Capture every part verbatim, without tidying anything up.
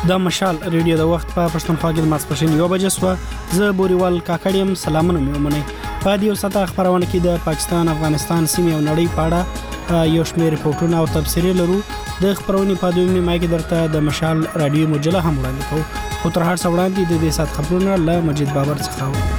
د مشال ریډیو د وخت په پښتونخوا کې د ماسپښین یو بجې سو زه بوريوال کاکړیم سلامونه مې ومنئ په دې ساته خبرونه کې د پاکستان افغانستان سیمې او نړۍ په اړه یو شمېر ریپورتونه او تبصرې لرو د خبرونې په دویمه نیمه کې درته د مشال رادیو مجله هم وړاندې کوو خو تر هر څه وړاندې د دې سات خبرونه له مجید بابر څخه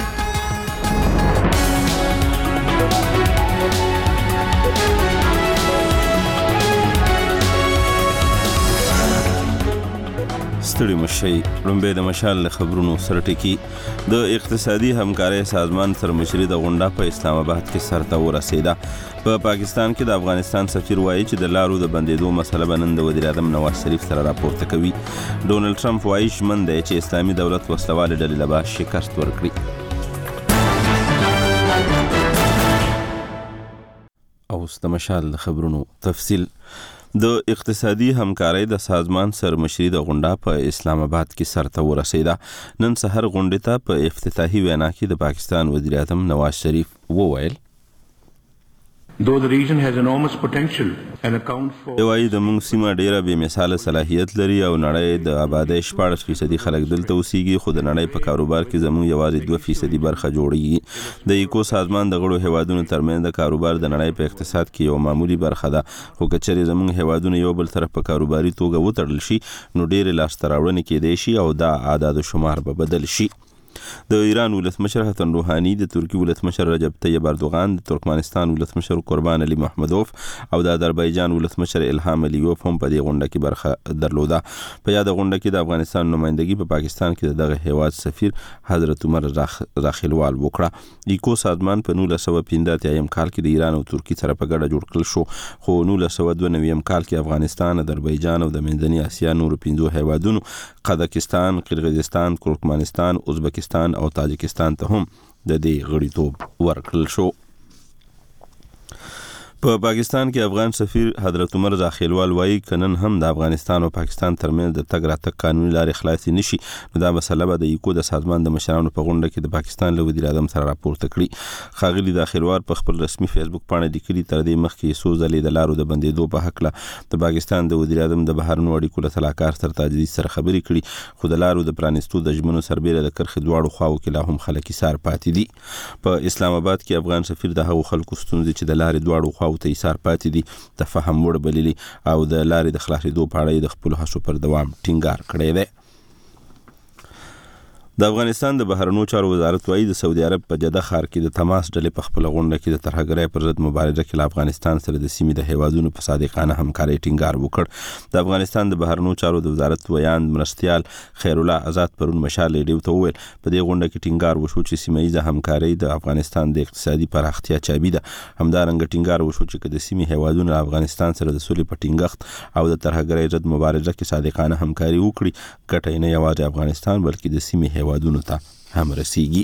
ستړي مشي لومبه د مشال خبرونو سره ټکی د اقتصادي همکارۍ سازمان سرمشري د غونډه په اسلام آباد کې سرته ورسیده په پا پاکستان کې د افغانستان سفیر وایي چې د لارو د بندیدو مسله بنن د وزیر اعظم نواز شریف سره راپورته کوي ډونلډ ټرمپ وایي شمن دی چې اسلامي دولت وسلواله ډلې لبا شکست ورکړي اوس د مشال خبرونو تفصیل د اقتصادي همکارۍ د سازمان سرمشري د غونډه په اسلام آباد کې سرته ورسیده نن سحر غونډې ته په افتتاحي وینا کې د پاکستان وزیر اعظم نواز شریف وویل Though the region has enormous potential and account for دوی د موږ سیمه ډیره به مثال صلاحیت لري او نړۍ د آبادی شپږ فیصد خلک دلته اوسېږي خو د نړۍ په کاروبار کې زموږ یوازې دوه فیصد برخه جوړیږي د ایکو سازمان د غړو هیوادونو ترمنځ د کاروبار د نړۍ په اقتصاد کې یو معمولی برخه ده خو کچېرې زموږ هیوادونو یو بل طرف په کاروباري توګه وتړل شي نو ډېر لاسته راوړنې کېدای شي او دا اعداد شمار به بدل شي د ایران ولسمشر حسن روحانی د ترکی ولسمشر رجب طیب اردوغان د ترکمنستان ولسمشر قربان علي محمدوف او د آذربایجان ولسمشر الهام علیوف هم په دې غونډه کې برخه درلوده په یاد غونډه کې د افغانستان نمائندګي په پاکستان کې دغه هیواد سفیر حضرت عمر راخیلوال وکړه ایکو سازمان په نولس سوه پنځه اتیا کال کې د ایران او ترکی سره په ګډه جوړ کړل شو خو نولس سوه دوه نوي کال کې افغانستان آذربایجان او د منځنۍ اسیا نورو پنځو هیوادونو قزاقستان قرغیزستان ترکمنستان ازبکستان او تاجکستان ته هم د دې غړیتوب ورکړل شو په پاکستان کې افغان سفیر حضرت عمر راخیلوال وایي کنن هم د افغانستان او پاکستان ترمنځ د تګ راتګ قانوني لارې خلاصې نشي نو دا مسله به د ایکو د سازمان د مشرانو په غونډه کې د پاکستان له وزیر اعظم سره راپورته کړي ښاغلي راخیلوال په خپل رسمي فیسبوک باندې لیکلي تر دې مخکې څو ځلې د لارو د بندیدو په حق له د پاکستان د وزیر اعظم د بهرنیو اړیکو له سلاکار سره تجدید سره خبرې کړي خو د لارو د پرانیستو د ژمنو سربېره د کرخې دواړو خواو کې لا هم خلک ایثار پاتې دي په اسلام آباد کې افغان سفیر د هغو خلکو ستونزې چې د لارې دواړو خواو ته ایثار پاتې دي د فهم وړ بللي او د لارې د خلاصېدو په اړه د خپلو هڅو پر دوام ټینګار کړی دی د افغانستان د بهرنیو چارو وزارت وايي د سعودي عرب په جده ښار کې د تماس ډلې په خپل غونډه کې د ترهګرۍ پر ضد مبارزه کې له افغانستان سره د سیمې د هیوادونو په صادقانه همکارۍ ټینګار وکړ د افغانستان د بهرنیو چارو د وزارت ویاند مرستیال خیر الله آزاد پرون مشال ریډیو ته وویل په دې غونډه کې ټینګار وشو چې سیمه ییزه همکارۍ د افغانستان د اقتصادي پراختیا چابي ده همدارنګه ټینګار وشو چې د سیمې هیوادونو افغانستان سره د سولې په ټینګښت او د ترهګرۍ ضد مبارزه کې صادقانه همکاري وکړي ګټه نه یوازې افغانستان بلکې د سیمې هیوادونو ته هم رسیږي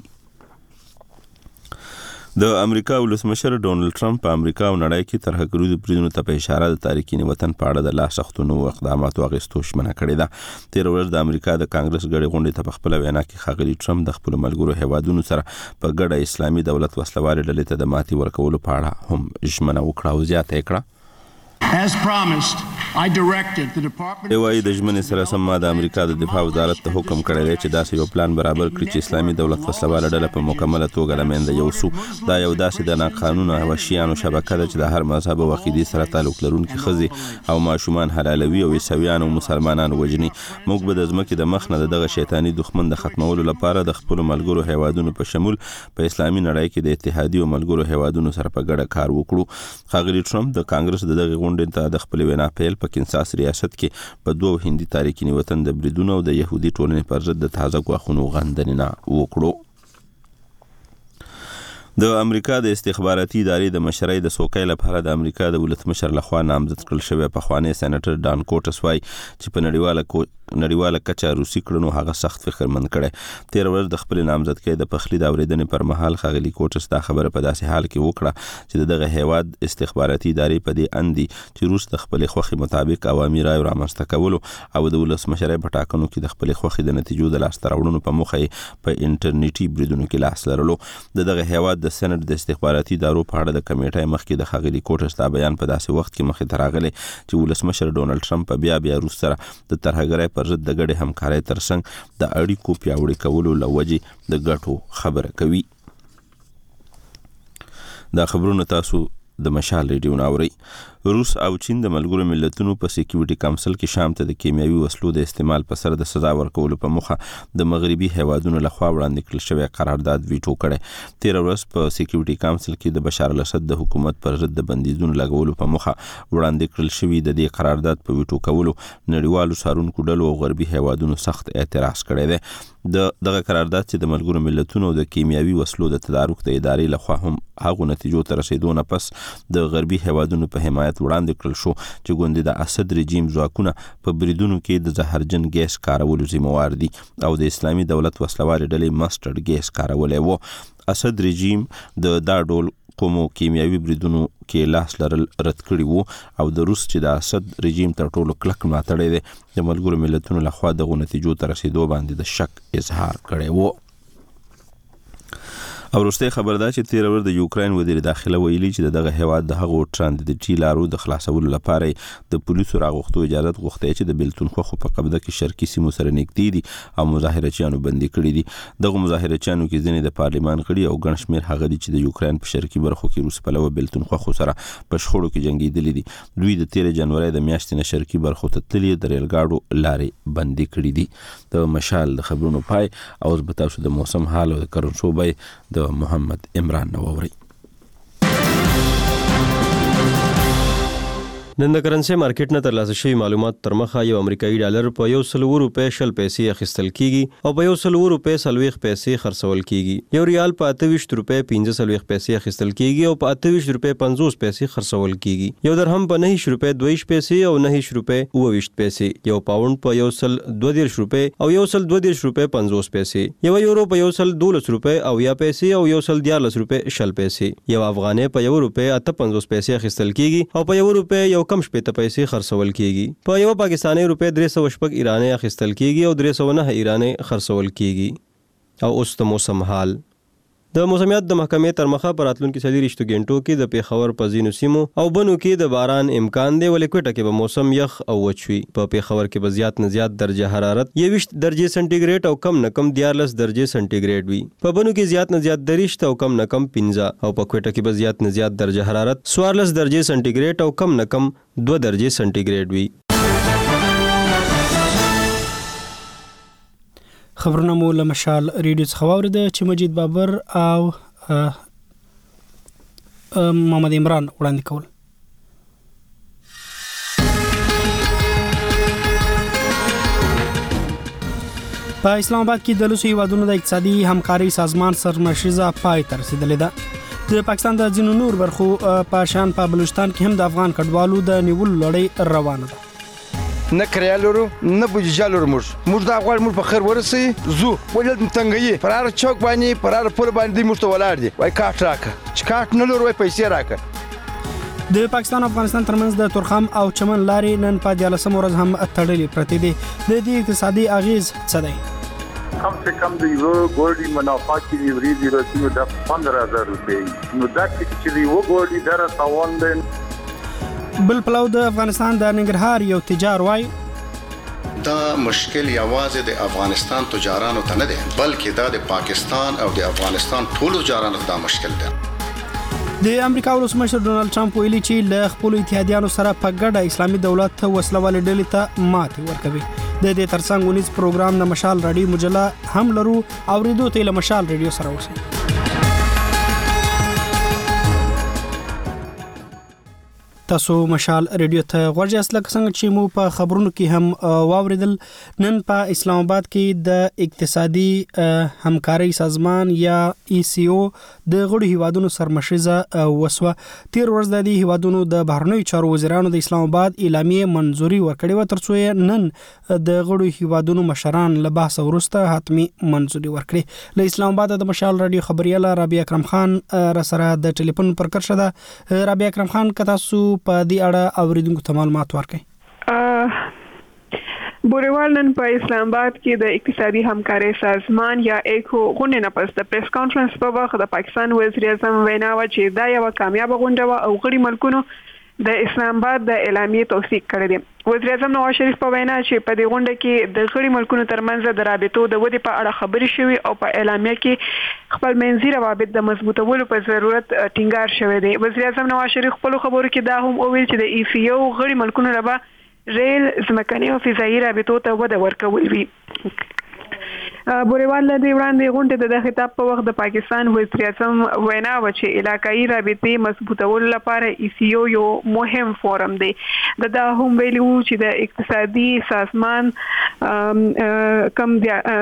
د امریکا ولسمشر ډونلډ ټرمپ په امریکا او نړۍ کې ترهګریزو بریدونو ته په اشاره د تاریخي وطن په اړه د لا سختو اقداماتو اغېستو ژمنه کړې ده تېره ورځ د امریکا د کانګرس غړي غونډې ته په خپله وینا کې ښاغلي ټرمپ د خپلو ملګرو هیوادونو سره په ګډه اسلامي دولت وسلوالې ډلې ته د ماتې ورکولو په اړه هم ژمنه وکړه او زیاته یې کړه As promised, I directed the Department of State د ژمنې سره سم ما د امریکا د دفاع وزارت ته حکم کړی دی چې داسې یو پلان برابر کړي چې اسلامي دولت وسلواله ډله په مکمله توګه له منځه یوسو دا یو داسې د ناقانونه وحشیانو شبکه ده چې د هر مذهب او عقیدې سره تعلق لرونکي ښځې او ماشومان حلالوي او عیسویان او مسلمانان وژني موږ به د ځمکې د مخ نه د دغه شیطاني دښمن د ختمولو لپاره د خپلو ملګرو هیوادونو په شمول په اسلامي نړۍ کې د اتحادي او ملګرو هیوادونو سره په ګډه کار وکړو ښاغلي ټرمپ د کانګرس د دغه غونډې ته د خپل وینا پیل په کینساس ریاست کې په دوه هندي تاریخي وطن د بریدونو او د يهودي ټولنې پر ضد د تازه غواخونو غندنه وکړو د امریکا د استخباراتي ادارې د مشرۍ د څوکۍ لپاره د امریکا د ولسمشر لخوا نامزد کړل شوی پخوانی سېنیټر ډان کوټس وایي چې په نړیواله نړیواله کچه روسي کړنو هغه سخت فکرمند کړي تیر ورځ د خپل نامزدګۍ د پخلي د اورېدنې پر مهال ښاغلي کوټس دا خبره په داسې حال کې وکړه چې دغه هیواد استخباراتي ادارې په دې اندي چې روس د خپل خوخي مطابق عوامي رای رامنځته کولو او د ولسمشرۍ په ټاکنو کې د خپل خوخي د نتیجو د لاسته راوړنو په موخه په انټرنیټي بریدونو کې لاس لرلو دغه هیواد د سېنات د استخباراتي ادارو په اړه د کمیټې مخکې د ښاغلي کوټس دا بیان په داسې وخت کې مخې ته راغلی چې ولسمشر ډونلډ ټرمپ بیا بیا روس سره د ترهګرۍ پر ضد د ګډې همکارۍ ترڅنګ د اړیکو پیاوړي کولو له وجې د ګټو خبره کوي. دا خبرونه تاسو د مشال ریډیو ناوري. روس او چین د ملګرو ملتونو په سکیورټي کونسل کې شام ته د کیمیاوي وسلو د استعمال په سر د سزا ورکولو په مخه د مغربي هیوادونو لخوا وړاندې کړل شوی قرارداد ویټو کړی. تیر ورځ په سکیورټي کونسل کې د بشار الاسد د حکومت پر ضد د بندیزونو لګولو په مخه وړاندې کړل شوی د دې قرارداد په ویټو کولو نړیوالو څارونکو ډلو او غربي هیوادونو سخت اعتراض کړی دی. د دغه قرارداد چې د ملګرو ملتونو د کیمیاوي وسلو د تدارک د ادارې لخوا هم هغه نتیجو ته رسیدو نه پس د غربي هیوادونو په حمایت وړاندې کړل شو چې ګوندې د اسد رژیم ځواکونه په بریدونو کې د زهرجن ګیس کارولو ذمہوار دي او د اسلامي دولت وسلوارې ډلې ماسټرډ ګیس کارولی و. اسد رژیم د دا ډول کومو کیمیاوي بریدونو کې لاس لرل رد کړي وو او د روس چې د اسد رژیم تر ټولو کلک ملاتړی دی د ملګرو ملتونو لخوا دغو نتیجو ته رسیدو باندې د شک اظهار کړی وو. او وروستۍ خبر ده چې تیر ورځ د یوکرين وزیر داخله ویلي چې دغه هیواد د هغو ترانزیتي لارو د خلاصولو لپاره د پولیسو راغوښتو اجازه غوښتي چې د بلتون خو په قبضه کې شرقي سیمو سره نږدې دي او مظاهرچیانو بندي کړي دي. دغه مظاهرچیانو کې ځینې د پارلمان غړي او ګڼ شمېر هغه دي چې د یوکرين په شرقي برخو کې روس پلوه بلتون خو سره په شخړو کې جنگیدلي دي. دوی د تیر جنوري د میاشتې نه شرقي برخو ته تللي د ریل ګاډو لارې بندي کړي دي. د مشال د خبرونو پای او اوس به تاسو د موسم حال او د کرنسو بای د محمد عمران نووري. نن د کرنسي مارکیټ نه ترلاسه شوی معلومات تر مخه یو امریکایي ډالر په یو سل روپۍ شل پیسې اخیستل کیږي او په یو سل روپۍ سلويخ پیسې خرڅول کیږي. یو ریال په اته ویشت روپۍ پنځه سلويخ پیسې اخیستل کیږي او په اته ویشت روپۍ پنځوس پیسې خرڅول کیږي. یو درهم په نه روپۍ دوه پیسې او نه روپۍ اوه ویشت پیسې. یو پاوند په یو سل دوه روپۍ او یو سل دوه روپۍ پنځوس پیسې. یو یورو په یو سل دولس روپۍ او یا پیسې او یو سل دیارلس روپۍ شل پیسې. یو افغانۍ په یو روپۍ اته پنځوس پیسې اخیستل کیږي او په یو روپۍ یو کم شپېته پیسې خرڅول کیږي. په یو پاکستاني روپۍ درې سوه شپږ ایرانۍ اخیستل کیږي او درې سوه نه ایرانۍ خرڅول کیږي. او اوس د موسم حال. د موسمیات د محکمې تر مخه پر راتلونکي څلوېښتو غنټو کې د پیښور په ځینو سیمو او بنو کې د باران امکان دی ولې کوټه کې به موسم یخ او وچ وي. په پیښور کې به زیات نه زیات درجه حرارت یوویشت درجې سنټیګریډ او کم نه کم دیارلس درجې سنټیګریډ وي. په بنو کې زیات نه زیات دریشت او کم نه کم پنځه او په کوټه کې به زیات نه زیات درجه حرارت څوارلس درجې سنټیګریډ او کم نه کم دوه درجې سنټیګریډ وي. خبرونه مو له مشال ریډیو څخه واورېده چې مجید بابر او محمد عمران وړاندې کول. په اسلام آباد کې د لوسو هیوادونو د اقتصادي همکارۍ سازمان سرمشریزه پای ته رسیدلې ده. د پاکستان د ځینو نور برخو په شان په بلوچستان کې هم د افغان کډوالو د نیولو لړۍ روانه ده. نه کریا لرو نه بوجا لرو موږ موږ د افغان موږ په خیر ورسي زو ولې متنګي فرار چوک باندې فرار پور باندې موږ ته ولاړ دي وای کاټ راکه چې کاټ نه لرو وای پیسې راکه. د پاکستان او افغانستان ترمنځ د تورخم او چمن لارې نن په دیارلسم ورځ هم تړلې پرتې دي. د دې اقتصادي اغیز څه دی؟ کم سے کم د یو ګوډي منافع کې ورېدي رسمي د پندرہ هزار روپۍ نو دا چې یو ګوډي در تاوان بل پلو د افغانستان د ننګرهار یو تجار وای دا مشکل یوازې د افغانستان تجارانو ته نه دی بلکې دا د پاکستان او د افغانستان ټول تجارانو ته دا مشکل دی. د امریکا ولسمشر ډونالد ټرمپ ویلي چې له خپل اتحادیانو سره په ګډه اسلامي دولت وسلوال ډلې ته ماتې ورکوي. د دې ترڅنګ ونیز پروګرام د مشال رادیو مجله هم لرو او ریډیو ته له مشال رادیو سره اوسئ. تاسو مشال ریډیو ته غوږ یاست لکه څنګه چې مو په خبرونو کې هم واوریدل. نن په اسلام آباد کې د اقتصادي همکارۍ سازمان یا ای سی او د غړو هیوادونو سرمشریزه وسوه. تیر ورځ د دې هیوادونو د بهرنیو چارو وزیرانو د اسلام آباد اعلامیه منځوري ورکړې و ترڅو نن د غړو هیوادونو مشران له بحث وروسته حتمی منځوري ورکړي. له اسلام آباد د مشال رادیو خبرياله رابعه اکرم خان را سره د ټلیفون پر کرښه ده. رابعه اکرم خان که تاسو په دې اړه اوریدونکو ته معلومات ورکړئ. بوریوال نن په اسلام آباد کې د اقتصادي همکارۍ سازمان یا ایکو غونډې نه پس د پریس کانفرنس په وخت د پاکستان وزیر اعظم وینا و چې دا یو کامیاب غونډه و او غړي ملکونو د اسلام آباد د اعلامیې توثیق کړی دی. وزیر اعظم نواز شریف په وینا چې په دې غونډه کې د غړي ملکونو ترمنځ د رابطو د ودې په اړه خبرې شوې او په اعلامیه کې خپل منځي روابط د مضبوطولو په ضرورت ټینګار شوی دی. وزیر اعظم نواز شریف خپل خبرو کې دا هم وویل چې د ای سی یو غړي ملکونو لپاره ریل ځمکني او فضایي رابطو ته وده ورکول وي. بوریوال د وړاندې غونډې د خطاب په وخت د پاکستان وزیر اعظم وینا و چې علاقايي رابطې مضبوطولو لپاره ای سی یو یو مهم فورم دی. د دا هم ویلي وو چې د اقتصادي سازمان کم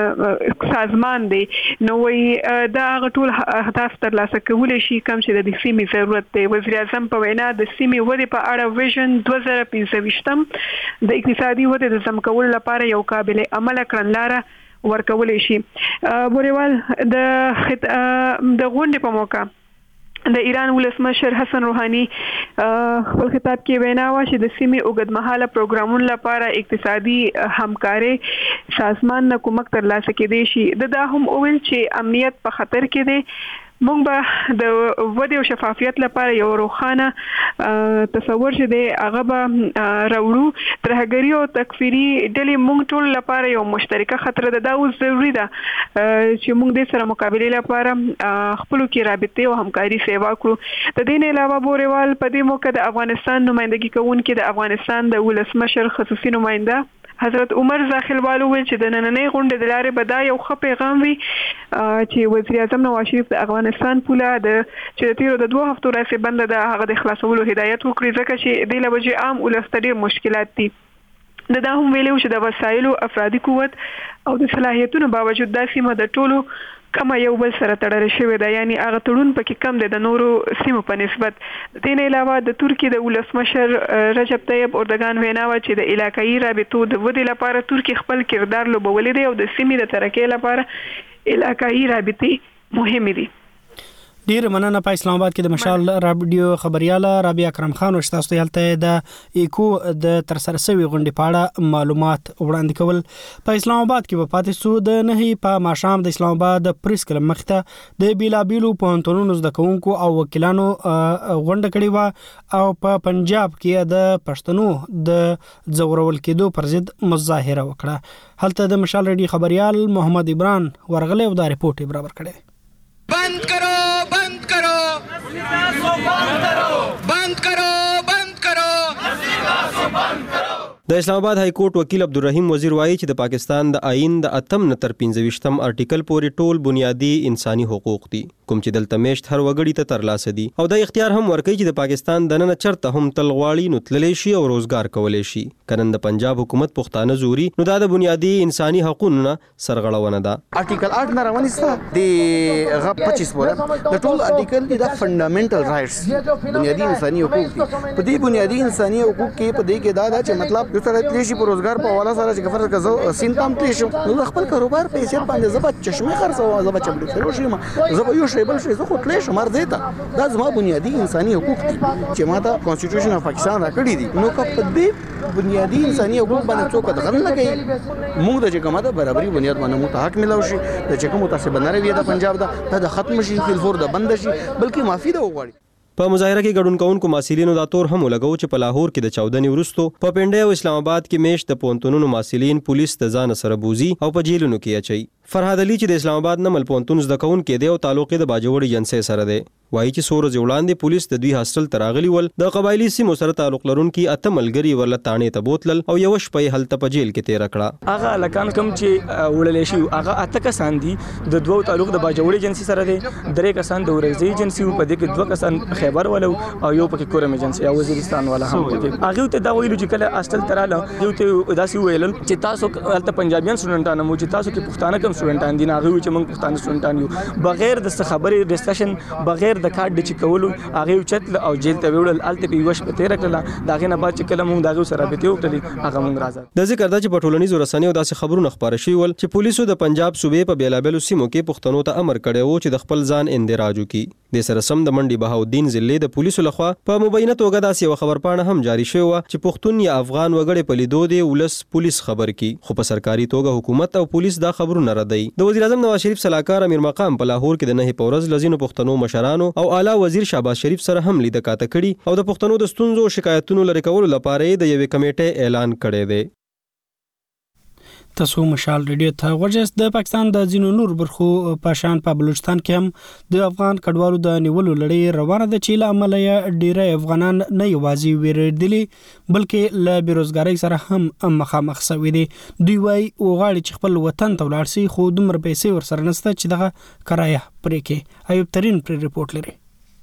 سازمان دی نو وی دا ټول اهداف ترلاسه کولی شي کم چې د سیمې ضرورت دی. وزیر اعظم په وینا د سیمې ودې په اړه ویژن دوه زره پنځه ویشتم د اقتصادي ودې د ځمکولو لپاره یو قابل عمل کړنلاره ورکولې شي. بوریوال د د غونډې په موقع د ایران ولسمشر حسن روحاني خپل خطاب کې وینا وکړه چې د سیمې اوږدمهاله پروګرامونو لپاره اقتصادي همکاري سازمان نه کومک ترلاسه کېدی شي. د دا هم وویل چې امنیت په خطر کې دی. مونږ به د ودې او شفافیت لپاره یو روښانه تصور چې دی هغه به راوړو. ترهګري او تکفیري ډلې مونږ ټول لپاره یو مشترکه خطر ده. دا اوس ضروري ده چې مونږ د سره مقابله لپاره خپلو کې رابطې او همکاري سیوا کړو. د دې نه علاوه بوریوال په دې موقع د افغانستان نمائندګي کوونکي د افغانستان د ولسمشر خصوصي نماینده حضرت عمر زاخیلوال وویل چې د نننۍ غونډې د لارې به دا یو ښه پیغام وي چې وزیر اعظم نواز شریف د افغانستان پوله د چې د تیرو د دوه هفتو راهیسې بنده ده هغه د خلاصولو هدایت وکړي ځکه چې دې له وجې عام ولس ته ډېر مشکلات دي. د دا هم ویلي چې د وسایلو افرادي قوت او د صلاحیتونو باوجود دا سیمه د ټولو کمه یو بل سره تړل شوې ده، یعنی هغه تړون پکې کم دی د نورو سیمو په نسبت. د دې نه علاوه د ترکیې د ولسمشر رجب طیب اردوغان وینا وه چې د علاقايي رابطو د ودې لپاره ترکیې خپل کردار لوبولی دی او د سیمې د ترقۍ لپاره علاقايي رابطې مهمې دي. ډیر مننه. په اسلام آباد کې د مشال رادیو خبرياله رابعه اکرم خان او تاسو ته هلته د ایکو د ترسره شوی غونډې په اړه معلومات وړاندې کول. په اسلام آباد کې په پاتې سو د نهي په ماشام د اسلام آباد پریس کلب مخته د بیلابیلو پوهنتونونو زده کوونکو او وکیلانو غونډه کړې و او په پنجاب کې د پښتنو د زورول کېدو پر ضد مظاهره وکړه. هلته د مشال رادیو خبريال محمد عمران ورغله او دا ریپورت برابر کړي. बंद करो बंद करो बंद करो बंद करो बंद करो बंद करो. د اسلام آباد های کورټ وکیل عبدالرحیم وزیر وایي چې د پاکستان د آئین د اتم نه تر پنځه ویشتم ارټیکل پورې ټول بنیادی انساني حقوق دي کوم چې دلته میشت هر وګړي ته ترلاسه دي او دا اختیار هم ورکوي چې د پاکستان د نن چرته هم تل غواړي نو تللی شي او روزګار کولی شي. کنن د پنجاب حکومت پښتانه زوري نو دا د بنیادی انساني حقوقو نه سرغړونه ده. ارټیکل آठ نه روانسته د غ پچیس پورې د ټول ارټیکل د فندامنټل رائټس بنیادی انساني حقوق دي. په دې بنیادی انساني حقوق کې په دې کې دا ده چې مطلب یو سره تللی شي په روزګار په حواله سره چې فرض کړه سین تام تللی شم نو خپل کاروبار پیسې باندې زبا چشمه خرڅو زبا چمړو سره شي زبا یو شی بل شي زه خو تللی شم ارزه ته دا زما بنیادی انساني حقوق دي چې ماته کانسټیټیوشن اف پاکستان راکړي دي. نو که په دې بنیادی انساني حقوق باندې څوک دغه نه کوي موږ د چې کومه د برابرۍ بنیاد باندې موږ ته حق ملو شي د چې کوم متاسب نه روي د پنجاب دا د ختم شي فلفور د بند شي بلکې معافي ده وغواړي. په مظاهره کې ګډون کوونکو محصلینو دا تور هم ولګو چې په لاهور کې د چودنې وروستو په پنډۍ او اسلام آباد کې میشت د پوهنتونونو محصلین پولیس د ځان سره بوزي او په جیلونو کې اچي. فرهاد علي چې د اسلام آباد نمل پوهنتون زده کوونکی دی او تعلق د باجوړ جنسي سره دی وایي چې څو ورځې وړاندې پولیس د دوی هاسټل ته راغلي ول د قبایلي سیمو سره تعلق لرونکي اته ملګري ورله تانې ته بوتلل او یوه شپه هلته په جیل کې تېره کړه. هغه هلکان کوم چې وړلی شي هغه اته کسان دي د دوو تعلق د باجوړ جنسي سره دی درې کسان د ورکزۍ جنسي وو په دې کې دوه کسان خیبر ولو او یو پکې کورم جنسي او وزیرستان والا هم پکې. هغه ته دا ویلو چې کله هاسټل ته رااله یو ته داسې ویل چې تاسو هلته پنجابیان سټوډنټان مو چې تاسو کې پښتانه کم سټوډنټان دي هغه چې موږ پښتانه سټوډنټان یو بغیر د څه خبرې ډسکشن بغیر د کارت د چې هغه چتل او جیل ته وړل الته په یوش په تیر کړه داغه نه بعد چې کله موږ داغه سره به تیو کړل هغه موږ راځه. د ذکر دا چې په ټولنیزو رسنیو داسې خبرونه خبره شوي ول چې پولیسو د پنجاب صوبې په بیلابیلو سیمو کې پښتنو ته امر کړی و چې د خپل ځان اندراج وکړي. د سره سم د منډي بهاودین ضلع د پولیسو لخوا په مبینه توګه داسې یو خبرپاڼه هم جاری شوې وه چې پښتون یا افغان وګړي په لیدو د ولس پولیس خبر کی، خو په سرکاري توګه حکومت او پولیس دا خبرونه ردوي. د وزیر اعظم نواز شریف سلاکار امیر مقام په لاهور کې د نهي په ورځ لزینو پښتنو مشرانو او اعلی وزیر شهباز شریف سره هم لیده کاته کړي او د پښتنو د ستونزو او شکایتونو لرې کولو لپاره د یوې کمیټې اعلان کړی دی. تاسو مشال ریډیو ته ورجست. د پاکستان د ځینو نور برخو په شان په بلوچستان کې هم د افغان کډوالو د نیولو لړۍ روانه ده چې له امله یې ډیری افغانان نه یوازې ویریدلي بلکې له بیروزګارۍ سره هم مخامخ شوي دي. دوی وايي وغواړي چې خپل وطن ته ولاړ شي خو دومره پیسې ورسره نشته چې دغه کرایه پرې کړي. ایوب ترین پر ریپورت لري.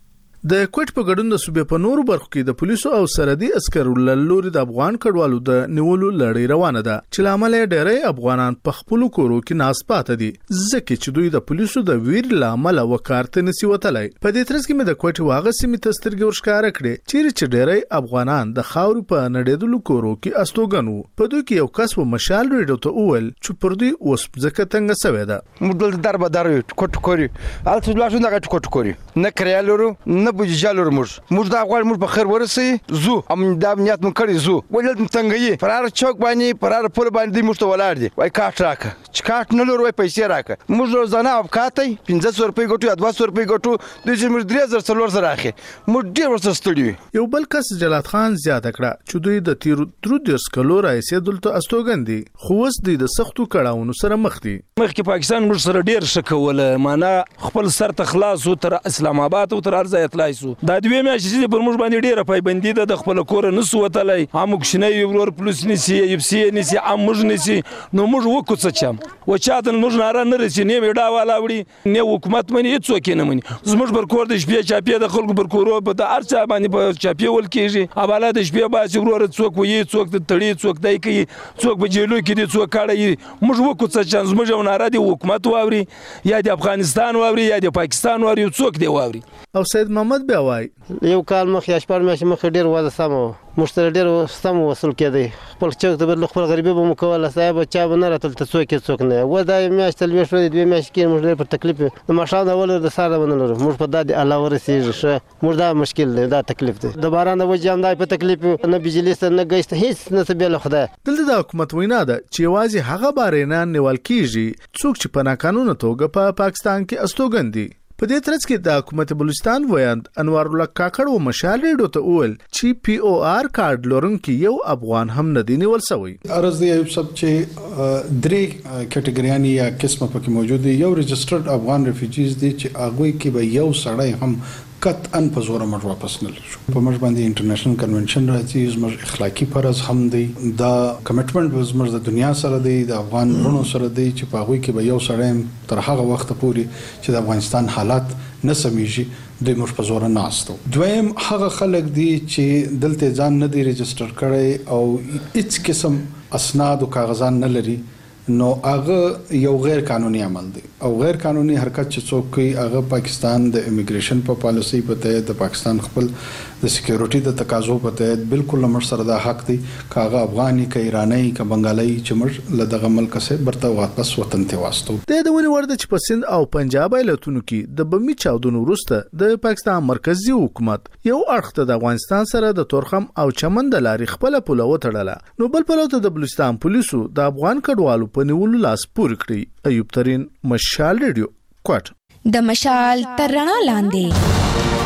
د کوټ په ګډون د صوبې په نورو برخو کې د پولیسو او سرحدي عسکرو له لوري د افغان کډوالو د نیولو لړۍ روانه ده چې لامل یې ډېری افغانان په خپل کورو کې ناس پاتې دي ځکه چې دوی د پولیسو د ویر لامل وکارت نسی وتلای. په دې ترڅ کې مې د کوټ واغه سیمې تسترګې ورشکاره کړې چې ډېری افغانان د خاورو په نړېدلو کورو کې استوګنو. په دوی کې یو کس و مشال ریډیو ته وویل چې پر دوی اوس ځکه څنګه سوي ده. مدل دربه درو کوټ کوري الته بلاشو دغه کوټ کوري نه کریالورو نه بوجالور موږ موږ دا غواړو موږ په خیر ورسې زو ام دا امنیت مون کړی زو ولل څنګه فرار چوک باندې فرار پول باندې موږ ته ولاړ دي وای کاټ راکه چې کاټ نه لور وای پیسې راکه موږ روزانه افکاتای پنځه سوه روپۍ ګټو یا دوه سوه روپۍ ګټو د چې موږ درې زره څلور زره اخی موږ ډیر ورسره ستړي. یو بل کس جلات خان زیاته کړه چې دوی د تیر درو د سکلو راځي دلته استوګندي خو اوس د سختو کړهونو سره مخ دي. مخکې پاکستان موږ سره ډیر شکول معنا خپل سر ته خلاص او تر اسلام آباد او تر ارزه اطلاع سو دا دوی مې چې پر موږ باندې ډیره پایبندي ده د خپل کور نه سو وتلای هم کښنه ورور پولیس نسی یف سی نسی ام موږ نسی نو موږ وکړو څه چم و چاته موږ نه را نه رسې نه وډا والا وړي نه حکومت منی هیڅ کې نه منی زموږ پر کور د شپې چاپی د خلکو پر کورو په د ارچا باندې په چاپی ول کېږي حواله د شپې باسي ورور څوک وي څوک د تړي څوک دای کوي څوک په جیلو کې دي څوک کاړي موږ وکړو څه چم زموږ نه را دي حکومت واوري یا د افغانستان واوري یا د پاکستان واوري څوک دی واوري. او سید محمد بیا وای یو کال مخ یا شپږ میاشتې مخ ډیر وځه سمو مشتری ډیر سم وصول کېدی خپل چوک ته بدل خپل غریبي به مکوله صاحب چا به نه راتل ته څوک څوک نه و دا میاشت لوي شو دوی میاشت کې موږ ډیر په تکلیف د ماشان اول د ساره باندې لرو موږ په دادي الله ورسیږي شه موږ دا مشکل دی دا تکلیف دی د باران د وجه هم دا په تکلیف نه بجلی سره نه گشت هیڅ نه سبیل خدای. دلته د حکومت وینا ده چې واځي هغه بارینه نیول کیږي څوک چې په ناقانونه توګه په پاکستان کې استوګندي. په دې ترڅ کې د حکومت بلوچستان ویاند انوار الله کاکړ و مشال ریډیو ته وویل چې پی او آر کارت لرونکي یو افغان هم نه دی نیول شوی. ارز دی ایوب صاحب چې درې کټګریانی یا قسمه پکې موجود دي. یو رجسټرډ افغان ریفیوجیز دي چې هغه کې به یو سړی هم قطعا په زور مړ واپس نه لشو. په موږ باندې انټرنیشنل کنونشن راځي زموږ اخلاقی فرض هم دی دا کمټمنټ زموږ د دنیا سره دی د افغان ورونو سره دی چې په هغه کې به یو سړی تر هغه وخت پورې چې د افغانستان حالات نه سمېږي دوی موږ په زور نه استو. دویم هغه خلک دي چې دلته ځان نه دی رجسټر کړي او هیڅ قسم اسناد او کاغذان نه لري نو هغه یو غیر قانوني عمل دی او غیر قانوني حرکت چې څوک کوي هغه پاکستان د امیګریشن په پالیسي په تحت د پاکستان خپل د سکیورټي د تقاضو په تحت بالکل لمر سره دا حق دی کاغه افغاني ک ایرانی ک بنگالي چې مر له دغه ملک سره برته واپس وطن ته واسطو. د دونی ورده چې په سند او پنجاب ایالتونو کې د بمی چاودنو وروسته د پاکستان مرکزی حکومت یو اړخ ته د افغانستان سره د تورخم او چمن د لارې خپل پوله وتړله نو بل پلوته د بلوچستان پولیسو د افغان کډوالو په نیولو لاس پور کړی. ایوب ترین مشال ریډیو کوټ. د مشال تر رڼا لاندې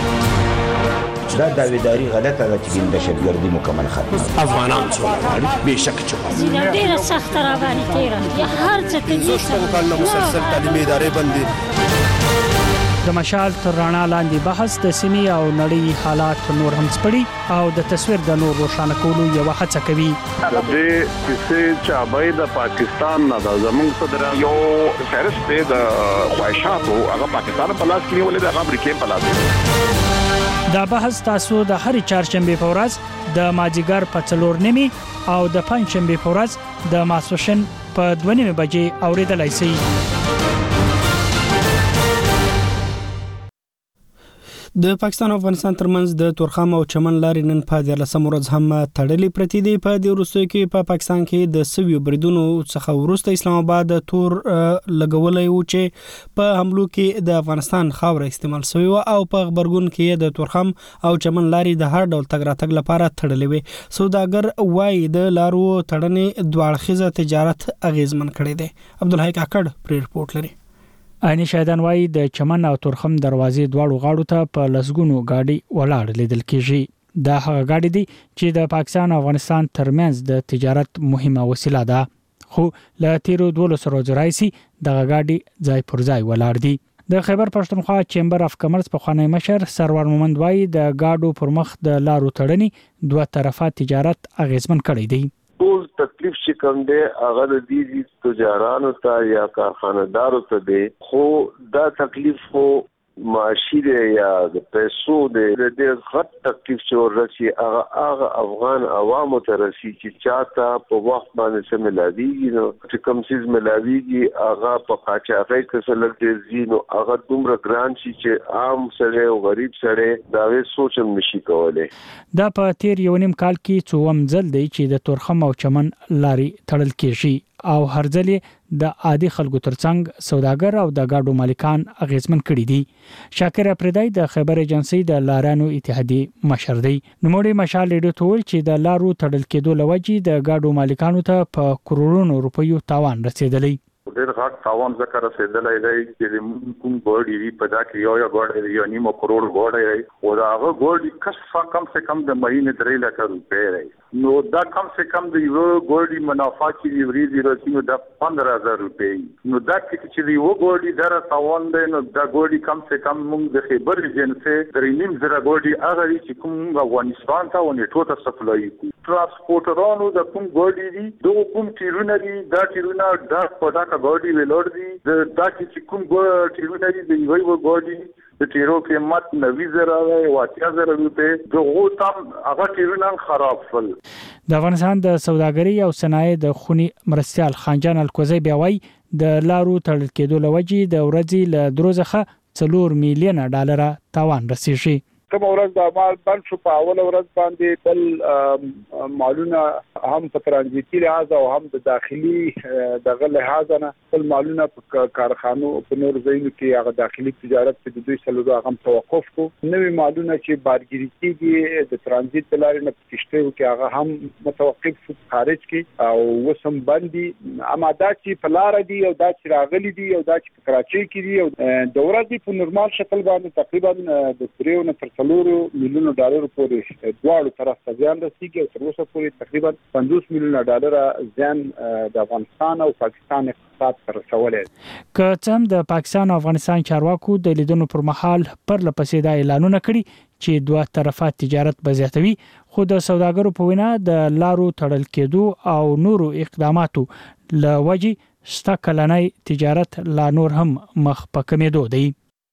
دا داویداری غلطه ده چې د شتګردي مکمل ختم افغانان څو به شک چوي ډیره سخت را باندې تیرا هر څه کې څه کله مسلسل تعلیمي ادارې باندې د مشال تر رڼا لاندې بحث د سیمې او نړۍ حالات نور هم سپړي او د تصویر د نور روښانه کولو یو هڅه کوي. د دې چې چابای د پاکستان نه د زمونږ صدر یو فهرست د خواهشاتو هغه پاکستان په لاس کې ولې د امریکا په لاس. دا بحث تاسو د هر چهارشنبه په ورځ د ماجیګر په څلور نیمي او د پنځشنبه په ورځ د ماسوشن په دوه نیمه بجې اوریدلای شئ. د پاکستان او افغانستان ترمنځ د تورخم او چمن لارې نن په دیارلسم ورځ هم تړلې پرتې دي. په دې وروستیو کې په پاکستان کې د سویو بریدونو څخه وروسته اسلام آباد تور لګولې و چې په حملو کې د افغانستان خاوره استعمال شوی و او په خبرګون کې د تورخم او چمن لارې د هر ډول تګ راتګ لپاره تړلې وي. سوداګر وايي د لارو تړنې دواړخیزه تجارت اغیزمن کړي دي. عبدالحی کاکړ پر رپورټ لري. عیني شاهدان وايي د چمن او تورخم دروازې دواړو غاړو ته په لسګونو گاډي ولاړ لیدل کېږي. دا هغه گاډي دي چې د پاکستان او افغانستان ترمنځ د تجارت مهمه وسیله ده. خو له تیرو دولسو ورځو راځي دغه گاډي ځای پر ځای ولاړ دي. د خیبر پښتونخوا چیمبر اف کمرس په خوانی مشر سرور مومند وايي د گاډو پر مخ د لارو تړنې دوه طرفه تجارت اغیزمن کړی دی. ټول تکلیف چې کوم دی هغه د دې تجارانو ته یا کارخانه‌دارو ته دی، خو دا تکلیف خو معاشي دی یا د پیسو دی. د دې غټ تکلیف چې ورسي هغه هغه افغان عوامو ته رسي چې چاته په وخت باندې څه ملاویږي، نو چې کوم څیز ملاویږي هغه په قاچاقۍ کې څه لګېږي، نو هغه دومره ګران شي چې عام سړی او غریب سړی دا وې سوچ هم نشي کولی. دا په تیر یو نیم کال کې څوم ځل دی چې د تورخم او چمن لاري تړل کېږي او هر ځل د عادي خلکو ترڅنګ سوداګر او د گاډو مالکان اغیزمن کړي دي. شاکر اپریدای د خبر ایجنسی د لارانو اتحادیه مشر دی. نوموړي مشال لیډو ټول چې د لارو تړل کېدو لوجې د گاډو مالکانو ته په کروڑونو روپیو تاوان رسیدلی. ډېر غټ تاوان ذکر رسیدلی دی چې کوم ګوډي په دا کې یو یو ګوډي یو نیمه کروڑ ګوډي او دا هغه ګوډي کس کم سے کم د مهینې درې لکه روپۍ دی. نو دا کم سے کم د یو ګوډي منافع چې ورېږي راځي نو دا پندرہ هزار روپۍ. نو دا چې د یو ګوډي دره تاوان دی نو دا ګوډي کم سے کم موږ د خیبر ایجنسۍ درې نیم زره ګوډي هغه چې کوم افغانستان ته او نیټو ته سپلای کوي. ترانسپورټرانو د کوم ګوډي دي دغه کوم تیرونه دي دا تیرونه دا په دا ګوډي ویلور دي د دا چې کوم ګوډي تیرونه دي د یو ګوډي د تیرو قیمت نوي زره او اتیا زره روپۍ دغه تام هغه تیرونه خراب شول. د افغانستان د سوداګرۍ او صنایع د خونی مرستیال خانجان الکوزی بیا وایي د لارو تړل کېدو لوجې د ورځې له درو څخه څلور میلیونه ډالره تاوان رسیږي. کوم ورځ د مال بند شو په اول ورځ باندې بل مالونه هم په ترانزیتي لحاظ او هم د داخلي دغه لحاظ نه بل مالونه په کارخانو په نور ځایونو کې هغه داخلي تجارت په دوی سلوه هغه توقف کو. نوې مالونه چې بارګیری کېږي د ترانزیت لارې نه پښتو کې هغه هم متوقف شو خارج کې او وسم باندې. اما دا چې په لار دي او دا چې راغلي دي او دا چې کراچۍ کې دي او د ورځې په نورمال شکل باندې تقریبا د پریو نه څلورو میلیونو ډالر پورې دواړو طرف ته زیان رسیږي او تر اوسه پورې تقریبا پنځوس میلیونه ډالر زیان د افغانستان او پاکستان اقتصاد ته رسولی. که څه هم د پاکستان او افغانستان چارواکو د لیدنو پر مهال پرله پسې دا اعلانونه کړي چې دوه طرفه تجارت به زیاتوي، خو د سوداګرو په وینا د لارو تړل کېدو او نورو اقداماتو له وجې شته کلنی تجارت لا نور هم مخ په کمېدو دی.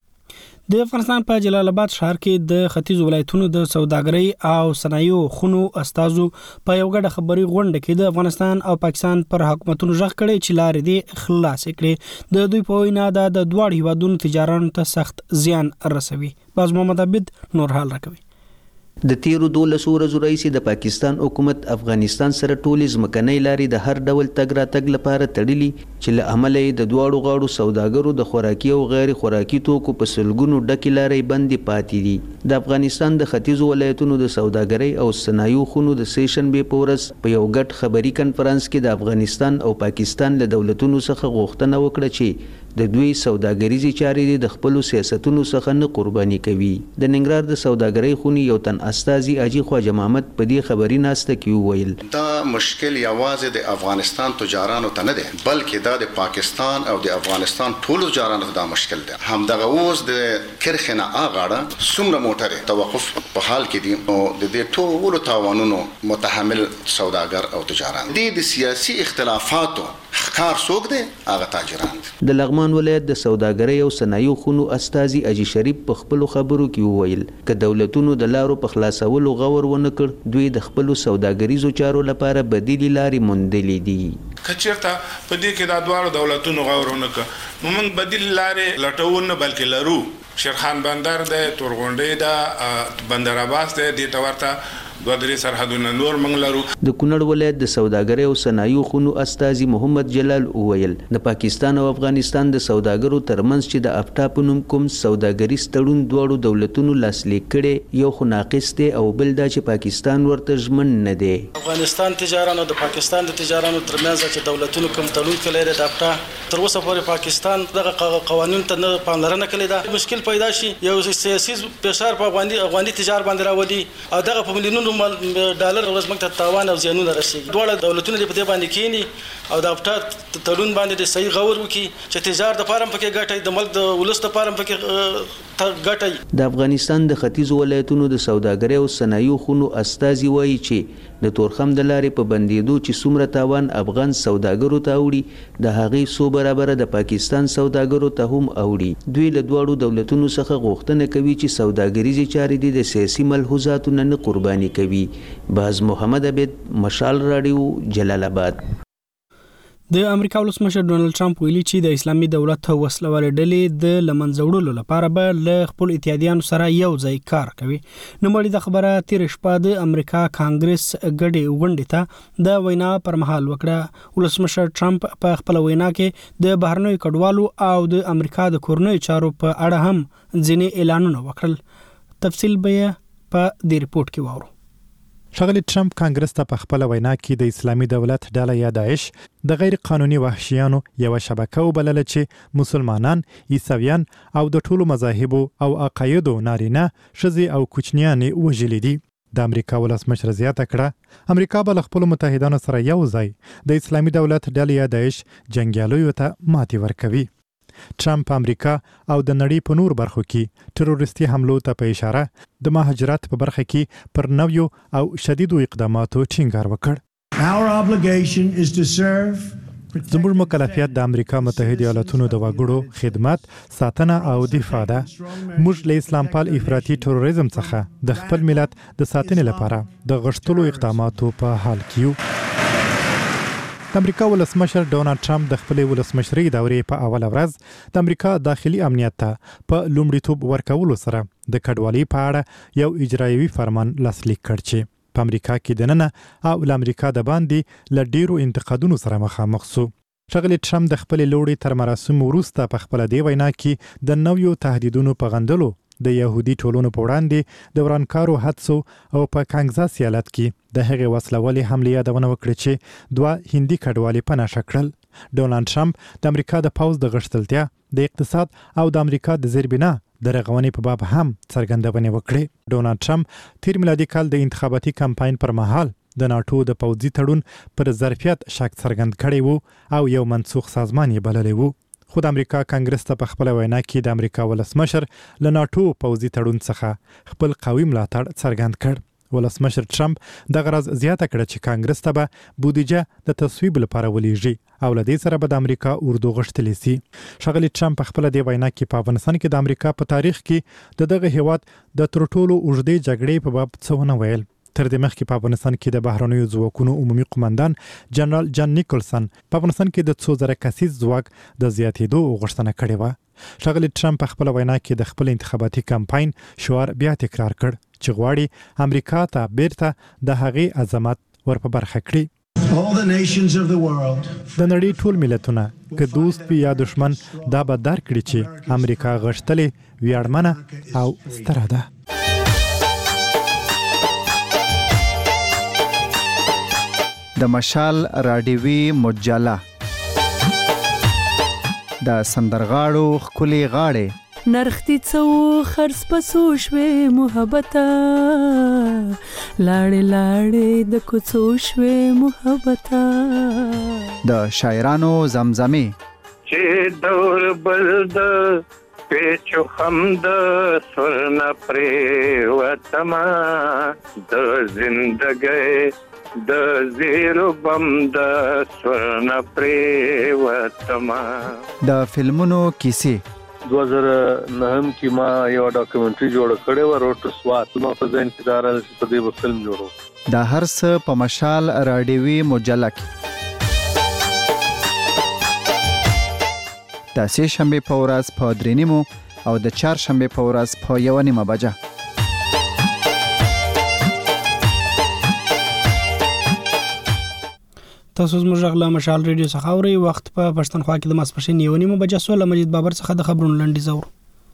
د افغانستان په جلال آباد ښار کې د ختیځ ولایتونو د سوداګرۍ او صنایعو خونو استازو په یو ګډه خبري غونډه کې د افغانستان او پاکستان پر حکومتونو ژغ کړي چې لارې دې خلاص کړي. د دوی په وینا د دواړو هیوادونو تجارانو ته سخت زیان رسوي. باز محمد عبد نور حال راکوي. د تیرو دولسو ورځو راهیسې د پاکستان حکومت افغانستان سره ټولې ځمکنۍ لارې د هر ډول تګ راتګ لپاره تړلي چې له امله یې د دواړو غاړو سوداګرو د خوراکي او غیر خوراکي توکو په سلګونو ډکې لارې بندې پاتې دي. د افغانستان د ختیځو ولایتونو د سوداګرۍ او صنایعو خونو د سه شنبې په ورځ په یو ګډ خبري کنفرانس کې د افغانستان او پاکستان له دولتونو څخه غوښتنه وکړه چې د دوی سوداګریزي چارې د خپل سیاستونو څخه نه قرباني کوي. د ننګرهار د سوداګرۍ خونی یو تن استاذي اجي خواجه محمد په دې خبري ناسته کې وویل دا مشکل یوازې د افغانستان تجارانو ته نه دی بلکې دا د پاکستان او د افغانستان ټولو تجارانو ته دا مشکل دی. همدغه اوس د کرخنه اغاړه څومره موټر توقف په حال کې دي او د دې ټولو تاوانونو متحمل سوداګر او تجاران دي. د سیاسي اختلافاتو ښکار څوک دی هغه تاجران دي. د لغمان ولایت د سوداګرۍ او صنایعو خونو استاذي اجي شریف په خپل خبرو کې وویل ک دولتونو د لارو په خلاصولو غور ونه کړ دوی د خپل سوداګریزو چارو لپاره بدیلي لارې موندلې دي. کچېرته په دې کې د دوه دولتونو غور ونه کړ نو موږ بدیل لارې لټو نه بلکې لرو شیرخان بندر د تورغونډې د بندر عباس د دې تورته دوه درې سرحدونه نور موږ لرو. د کونړ ولایت د سوداګرۍ او صنایعو خونو استازي محمد جلال وویل د پاکستان او افغانستان د سوداګرو ترمنځ چې د افتا په نوم کوم سوداګریز تړون دواړو دولتونو لاسلیک کړي یو خو ناقص دی او بل دا چې پاکستان ورته ژمن نه دی. افغانستان تجارانو د پاکستان د تجارانو ترمنځ چې دولتونو کوم تړون کړی دی د افتا تر اوسه پورې پاکستان دغه قوانین ته نه پاملرنه کړې ده. مشکل پیدا شي یو سیاسي فشار په افغاني افغاني تجار باندې راولي او دغه په ملیونونو ډالر ورځ موږ ته تاوان او زیانونه رسېږي. دواړه دولتونه دې په دې باندې کېني او د افتا تړون باندې د صحیح غور وکړي چې تجار د فارم پکې ګټي د ملک د ولس د فارم پکې ګټي. د افغانستان د ختیځو ولایتونو د سوداګرۍ او صنایعو خونو استازي وایي چې د تورخم د لارې په بندېدو چې څومره تاوان افغان سوداګرو ته اوړي د هغې څو برابره د پاکستان سوداګرو ته هم اوړي. دوی له دواړو دولتونو څخه غوښتنه کوي چې سوداګریزې چارې دي د سیاسي ملحوظاتو نه نه قرباني کوي. باز محمد عبید، مشال راډیو، جلال آباد. د امریکا ولسمشر ډونالد ټرمپ ویلي چې د اسلامي دولت وسلوال ډلې د لمنځه وړلو لپاره به له خپل اتحادیانو سره یو ځای کار کوي. نوموړي د خبره تیر شپه د امریکا کانګرس غړي غونډې ته د وینا پر مهال وکړه. ولسمشر ټرمپ په خپل وینا کې د بهرنیو کډوالو او د امریکا د کورنیو چارو په اړه هم ځینې اعلانونه وکړل. تفصیل به په دې ریپورت کې واورو. ښاغلي ټرمپ کانګرس ته په خپل وینا کې د اسلامي دولت ډله یا داعش د غیر قانوني وحشیانو یو شبکه وبلله چې مسلمانان، عیسویان او د ټولو مذاهبو او عقایدو نارینه، ښځې او کوچنیانې وژلي دي. د امریکا ولسمشر زیاته کړه امریکا به له خپلو متحدانو سره یو ځای د اسلامي دولت ډلې یا داعش جنګیالیو ته ماتې ورکوي. ټرمپ امریکا او د نړۍ په نور برخو کې تروریستي حملو ته په اشاره د مهاجرت په برخه کې پر نویو او شدیدو اقداماتو ټینګار وکړ. زموږ مکلفیت د امریکا متحده ایالاتونو د وګړو خدمت، ساتنه او دفاع ده. موږ له اسلام پال افراطي تروریزم څخه د خپل ملت د ساتنې لپاره د غښتلو اقداماتو په حال کې یو. د امریکا ولسمشر ډونالد ټرمپ د خپلې ولسمشرۍ دورې په اوله ورځ د امریکا داخلي امنیت ته په لومړیتوب ورکولو سره د کډوالۍ په اړه یو اجرایوي فرمان لاسلیک کړ چې په امریکا کې دننه او له امریکا د باندې له ډیرو انتقادونو سره مخامخ سو. ښاغلي ټرمپ د خپلې لوړې تر مراسمو وروسته په خپله دې وینا کې د نویو تهدیدونو په غندلو د يهودي ټولنو په وړاندې د ورانکارو هڅو او په کانګزاس ایالت کې د هغې وسلوالې حملې یادونه وکړه چې دوه هندي کډوالې په نښه کړل. ډونالد ټرمپ د امریکا د پوځ د غښتلتیا، د اقتصاد او د امریکا د زیربنا د رغونې په باب هم څرګندونې وکړې. ډونالد ټرمپ تیر میلادي کال د انتخاباتي کمپاین پر مهال د ناټو د پوځي تړون پر ظرفیت شک څرګند کړی وو او یو منسوخ سازمان یې بللی وو. خو د امریکا کانګرس ته په خپل وینا کې د امریکا ولسمشر له ناټو پوځي تړون څخه خپل قوي ملاتړ څرګند کړ. ولسمشر ټرمپ دغه ورځ زیاته کړه چې کانګرس ته به بودیجه د تصویب لپاره ولېږي او له دې سره به د امریکا اردو غښتلی سي. ښاغلي ټرمپ په خپله دې وینا کې په افغانستان کې د امریکا په تاریخ کې د دغه هیواد د تر ټولو اوږدې جګړې په باب څه ونه ویل. تر دې مخکې په افغانستان کې د بهرنیو ځواکونو عمومي قومندان جنرال جان نیکلسن په افغانستان کې د څو زره کسیز ځواک د زیاتېدو غوښتنه کړې وه. ښاغلي ټرمپ په خپله وینا کې د خپل انتخاباتي کمپاین شعار بیا تکرار کړ چې غواړي امریکا ته بیرته د هغې عظمت ور په برخه کړي. د نړۍ ټول ملتونه که دوست وي یا دشمن دا به درک کړي چې امریکا غښتلې، ویاړمنه او ستره ده. د مشال راډیوي مجله د سندرغاړو ښکلې غاړې نرختی څو خرڅ پسو شوې محبته لاړې لاړې د کوڅو شوې محبته د شاعرانو زمزمې چې دور بل د پیچو خم د سرنا پرې وتما د زندګۍ د زیرو بم د سورنا پرې وتما. د فلمونو کیسې دوه زره نهم کې ما یو ډاکومنټري جوړ کړی و، روټ سوات. ما په ځین کې دار چې په دې فلم جوړو. دا هر څه په مشال راډیوي مجله کې د سې شنبې په ورځ په درې نیمو او د چهارشنبه په ورځ په یو نیمه بجه. تاسو زموږ غږ له مشال ریډیو څخه اورئ. وخت په پښتونخوا کې د ماسپښین یو نیمه بجه سو. له مجید بابر څخه د خبرونو لنډیز اورو.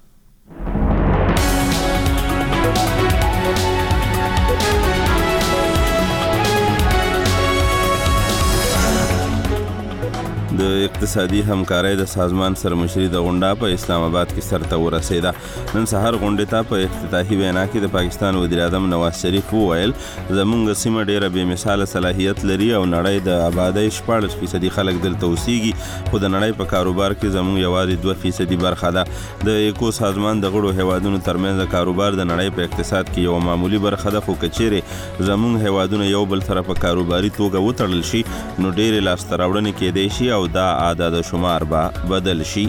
د اقتصادي همکارۍ د سازمان سرمشري د غونډه په اسلام آباد کې سرته ورسېده. نن سهار غونډې ته په افتتاحي وینا کې د پاکستان وزیر اعظم نواز شریف وویل زموږ سیمه ډیره بې مثاله صلاحیت لري او نړۍ د آبادۍ شپاړس فیصدي خلک دلته اوسېږي، خو د نړۍ په کاروبار کې زموږ یوازې دوه فیصدي برخه ده. د ایکو سازمان د غړو هیوادونو ترمنځ کاروبار د نړۍ په اقتصاد کې یو معمولی برخه ده، خو کچېرې زموږ هیوادونه یو بل سره په کاروباري توګه وتړل شي نو ډېرې لاسته راوړنې کېدای شي او دا عدد شمار به بدل شي.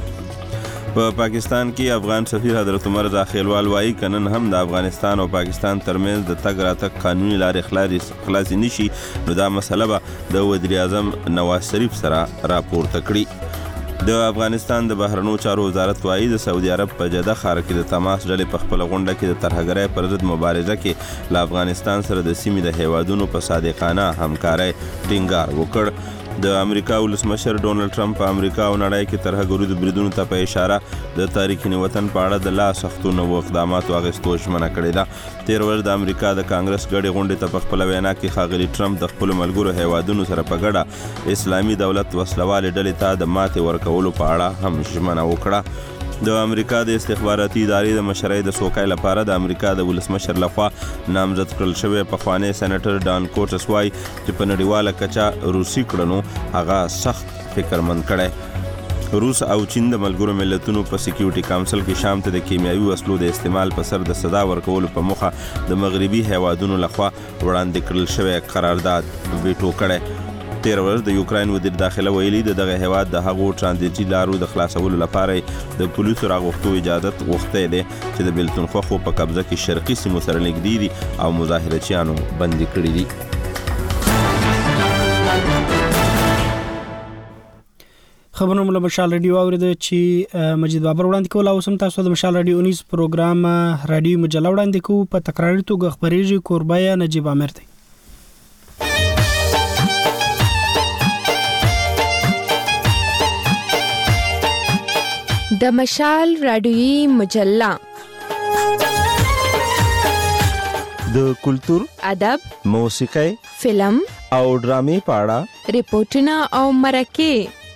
په پاکستان کې افغان سفیر حضرت عمر رضا خیلوال وایي کنن هم د افغانستان او پاکستان ترمنځ د تګ راتګ قانوني لارې خلاص نشي نو دا مسله به د وزیر اعظم نواز شریف سره راپورته کړي. د افغانستان د بهرنیو چارو وزارت وایي د سعودي عرب په جده ښار کې د تماس ډلې په خپل غونډه کې د ترهګرۍ پر ضد مبارزه کې له افغانستان سره د سیمې د هیوادونو په صادقانه همکارۍ ټینګار وکړ. د امریکا ولسمشر ډونالد ټرمپ په امریکا او نړۍ کې ترهګرو بریدونو ته په اشاره د تاریخي وطن په اړه د لا سختو نوو اقداماتو اخیستو ژمنه کړې ده. تیر ورځ د امریکا د کانګرس غړي غونډې ته په خپل وینا کې ښاغلي ټرمپ د خپلو ملګرو هیوادونو سره په ګډه اسلامي دولت وسلوالې ډلې ته د ماتې ورکولو په اړه هم ژمنه وکړه. د امریکا د استخباراتي ادارې د مشرۍ د سوکای لپاره د امریکا د ولسمشر لخوا نامزد کړل شوی پخوانی سېنیټر ډان کوټس وایي چې په نړیواله کچه روسي کړنو هغه سخت فکرمند کړی. روس او چین د ملګرو ملتونو په سکیورټي کونسل کې شام ته د کیمیاوي وسلو د استعمال په سر د صدا ورکولو په موخه د مغربي هیوادونو لخوا وړاندې کړل شوی قرارداد ویټو کړی. تیر ورځ د یوکراین وزیر داخله ویلي د دغه هیواد د هغو ترانزیتي لارو د خلاصولو لپاره د پولیسو راغوښتو اجازت غوښتی دی چې د بیلتون خوښو په قبضه کې شرقي سیمو سره نږدې دي او مظاهرچیانو بندي کړي دي. خبرونه مله مشال رادیو اورید چې مجید بابر وړاندې کول او سم تاسو د مشال رادیو نیوز پروګرام رادیو مجله وړاندې کوو. په تکراري توګه خبرېږي کوربای نجیب عامر دی. د مشال رادیوي مجله د کلتور، ادب، موسیقي، فلم او ډرامې په اړه ریپورتونه او مرکې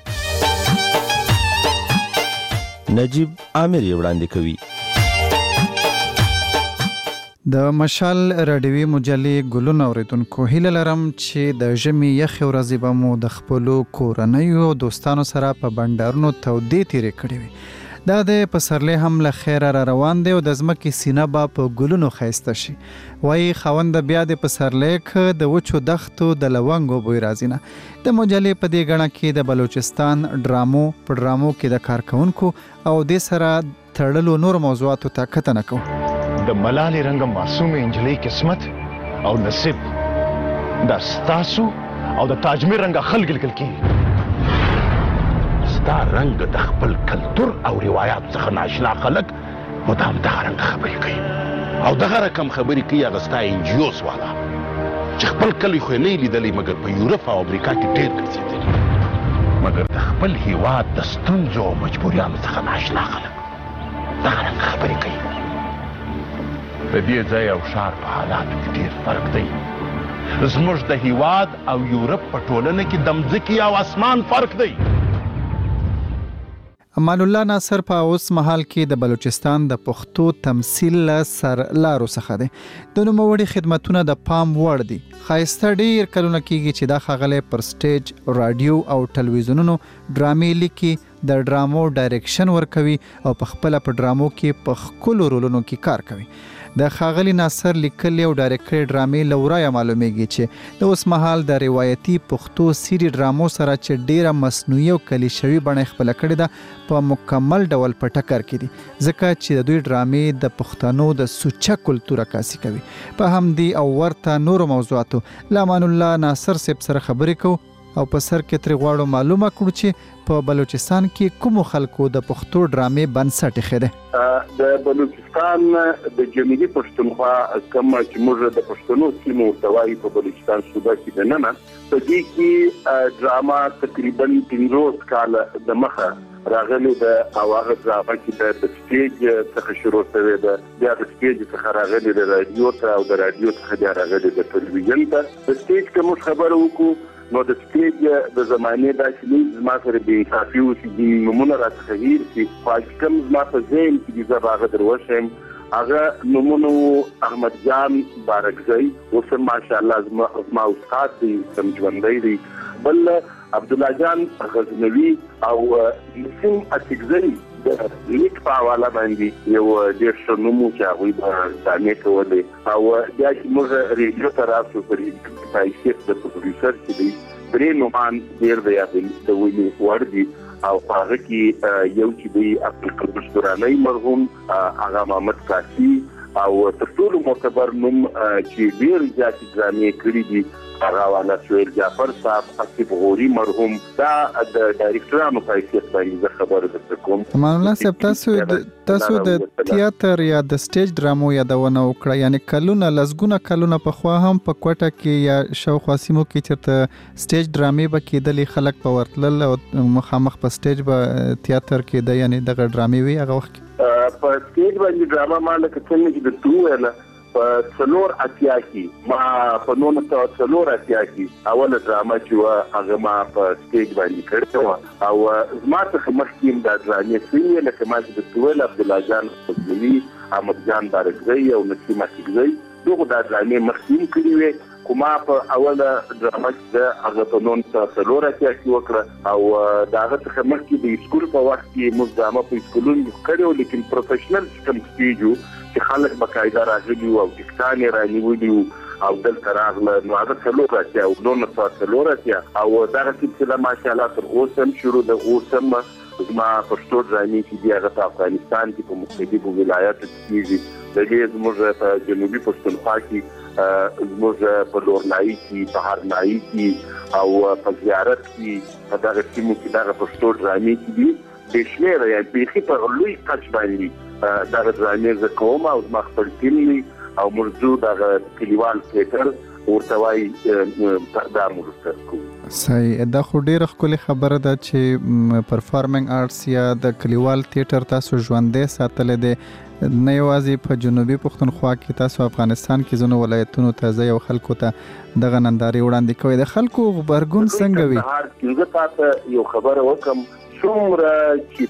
نجیب عامر وړاندې کوي. د مشال رادیوي مجلې ګلونه اوریدونکو هیله لرم چې د ژمي یخې ورځې به مو د خپلو کورنیو دوستانو سره په بنډارونو تودې تیرې کړې وي. دا د پسرلی هم له خیره را روان دی او د ځمکې سینه به په ګلونو ښایسته شي. وایي خاونده بیا د پسرلی که د وچو دښتو د لونګو بوی راځي نه. د مجلې په دې ګڼه کې د بلوچستان ډرامو په ډرامو کې د کارکونکو او دې سره تړلو نور موضوعاتو ته کتنه کوو. د ملالې رنګ معصوم انجلۍ قسمت او نصیب دا ستاسو او د تاجمیر رنګ خلک لیکل کیږي. دا رنګ د خپل کلتور او روایت څخه ناشنا خلک مدام دغه رنګ خبرې کوي او دغه رقم خبرې کوي هغه ستا انجیوس والا چې خپل کلی خو نه لیدلی مګر په یورپ او امریکا کې ډېر ګرځېدلي مګر د خپل هیواد د ستونزو او مجبوریانو څخه ناشنا خلک دغه رنګ خبرې کوي. د دې ځای او ښار په حالاتو کې ډېر فرق دی. زموږ د هیواد او یورپ په ټولنه کې د مځکې او اسمان فرق دی. امان الله ناصر په اوس مهال کې د بلوچستان د پښتو تمثیل له سر لارو څخه دی. د نوموړي خدمتونه د پام وړ دي. ښایسته ډېر کلونه کېږي چې دا ښاغلی پر سټیج، راډیو او ټلویزیونونو ډرامې لیکي، د ډرامو ډایرکشن ورکوي او په خپله په ډرامو کې په ښکلو رولونو کې کار کوي. د ښاغلي ناصر لیکلي او ډایرکټ کړي ډرامې له ورایه معلومیږي چې د اوس مهال د روایتي پښتو سیري ډرامو سره چې ډیره مصنوعي او کلیشوي بڼه خپله کړې ده په مکمل ډول په ټکر کې دي، ځکه چې د دوی ډرامې د پښتنو د سوچه کلتور عکاسي کوي. په همدې او ورته نورو موضوعاتو له امان الله ناصر صاحب سره خبرې کوو. او په سر کې تر غواړو معلومه کړو چې په بلوچستان کې کوم خلکو د پښتو ډرامې بنسټ ایښی دی. د بلوچستان د جنوبي پښتونخوا کوم چې موږ د پښتنو سیمو توای په بلوچستان صوبه کې د ننه په دې کې ډراما تقریبا پنځوس کال د مخه راغلی د اواغه ډراما چې د سټیج څخه شروع شوې ده، بیا د سټیج څخه راغلی د رادیو ته او د رادیو څخه بیا راغلی د ټلویزیون ته. د سټیج کوم خبره وکړو نو د سټیج د زمانه د شنو زما سره به کافي او چې نمونه راځي چې پاکستان زما په ذهن کې د باغ دروښم هغه نمونه احمد جان بارکزئی او سم ماشاءالله زما زما استاد دي سم ژوندۍ دي، بل عبد الله جان غزنوي او نسیم اتګزئی د لیک په حواله باندې یو ډېر ښه نوم چې هغوی به دانې کولې او بیا چې موږ ریډیو ته راسو په حیثیت د پروډیوسر چې دی درې نومان ډېر د یادې د وینې وړ دي او په هغه کې یو چې دی عبدالقدوس درانی مرحوم، هغه محمد کاسي او تر ټولو معتبر نوم چې ډېر زیاتې ډرامې کړي دي هغه والا سویل جعفر صاحب، حسیب غوري مرحوم، دا د ډایرکټرانو په حیثیت باندې زه خبره درته کوم. امان الله صاحب تاسو تاسو د تیاتر یا د سټیج ډرامو یادونه وکړه، یعنی کلونه لسګونه کلونه پخوا هم په کوټه کې یا شاوخوا سیمو کې چېرته سټیج ډرامې به کېدلې، خلک به ورتلل او مخامخ په سټیج به تیاتر کېده، یعنی دغه ډرامې وي هغه وخت کې په سټیج باندې ډراما ما لکه څنګه چې درته وویله په څلور اتیا کې ما په نولس سوه څلور اتیا کې اوله ډراما چې وه هغه ما په سټیج باندې کړې وه او زما څخه مخکې هم دا ډرامې شوي لکه ما چې درته وویل عبدالله جان غزنوي، احمد جان بارکزئی او نسیم اتګزئی دغو دا ډرامې مخکې هم کړي وې، خو ما په اوله ډراما چې ده هغه په نولس سوه څلور اتیا کې وکړه او د هغه څخه مخکې د سکول په وخت کې موږ ډراما په سکولونو کې کړې وه، لیکن پروفیشنل چې کوم سټیج و چې خلک بقاعده راغلي وو او ټکټان یې رانیولي وو او دلته راغله نو هغه څلور اتیا او نولس سوه څلور اتیا او دغه سلسله ماشاءالله تر اوسه هم شروع ده. اوس هم زما پښتو ډرامې چې دي هغه په افغانستان کې په مختلفو ولایاتو کې کېږي، د دې زموږ په جنوبي پښتونخوا کې، زموږ په لورنایي کې، په هرنایي کې او په زیارت کې په دغه سیمو کې دغه پښتو ډرامې چې دي بې شمېره یا بیخي په لوی کچ باندې دغه ډرامې زه کوم او زما خپل ټیم وي او موږ ځو دغه کلیوال تیاتر ورته وایي دا موږ ورسره کوو. صحیح، دا خو ډېره ښکلې خبره ده چې پرفارمنګ آرټس یا د کلیوال تیاتر تاسو ژوندی ساتلی دی، نه یوازې په جنوبي پښتونخوا کې، تاسو افغانستان کې ځینو ولایتونو ته ځئ او خلکو ته دغه نندارې وړاندې کوئ. د خلکو غبرګون څنګه وي؟ زه تاته یو خبره وکړم، څومره چې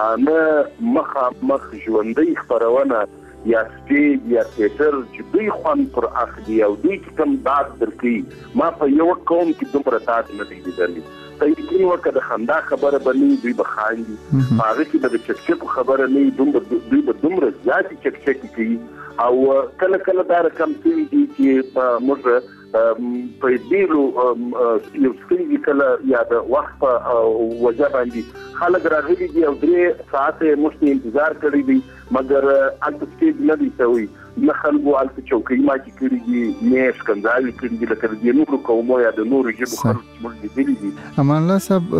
پښتانه مخامخ ژوندۍ خپرونه یا سټیج یا تیاتر چې دوی خوند پر اخلي او دوی چې کوم داد درکوي، ما په یو قوم کې دومره داد نه دی لیدلی. ته یقین وکړه د خندا خبره به نه وي، دوی به خاندي، په هغه کې به د چکچکو خبره نه وي، دوی به دومره زیاتې چکچکې کوي او کله کله دا رقم شوي دي چې موږ په ډېرو یو ستونزې کله یا د وخت په وجه باندې خلک راغلي دي او درې ساعته موږ ته انتظار کړی دی مګر هلته سټیج نه دی شوی، نه خلکو هلته چوکۍ ماتې کړي دي، نه ښکنځاوې کړي دي لکه د نورو قومو یا د نورو ژبو خلک چې موږ لیدلي دي. امان الله صاحب،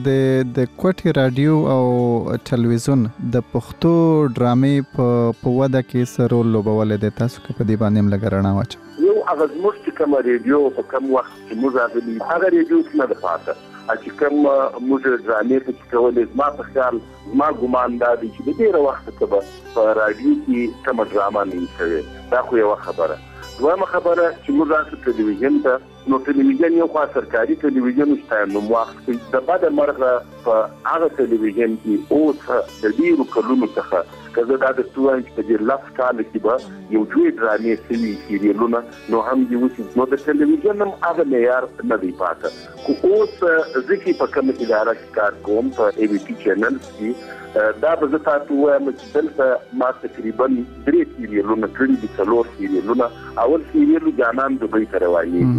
د د کوټې راډیو او ټلویزیون د پښتو ډرامې په وده کې څه رول لوبولی دی؟ تاسو که په دې باندې هم لږه رڼا واچوئ. یو هغه زموږ چې کومه ریډیو په کوم وخت چې موږ راغلي هغه ریډیو نه ده پاته، چې کوم موږ ډرامې پکې کولې، زما په خیال زما ګمان دا دی چې د ډېره وخته څخه به په راډیو کې کومه ډراما نه وي شوې. دا خو یوه خبره. دویمه خبره چې موږ راسو ټلویزیون ته، نو ټلویزیون یو خوا سرکاري ټلویزیون شته، نو واخلئ د بده مرغه په هغه ټلویزیون کې اوس د ډېرو کلونو څخه که زه دا درته ووایم چې په دې لس کاله کې به یو دوې ډرامې شوي سیریلونه نو هم دې وشي، نو د ټلویزیون هم هغه معیار نه دی پاته. خو اوس زه چې په کومه اداره کې کار کوم په ای بي پي چینلز کې، دا به زه تاسو ووایم چې دلته ما تقریبا درې سیریلونه کړي دي، څلور سیریلونه. اول سیریل جانان دوبۍ ته روانېږي،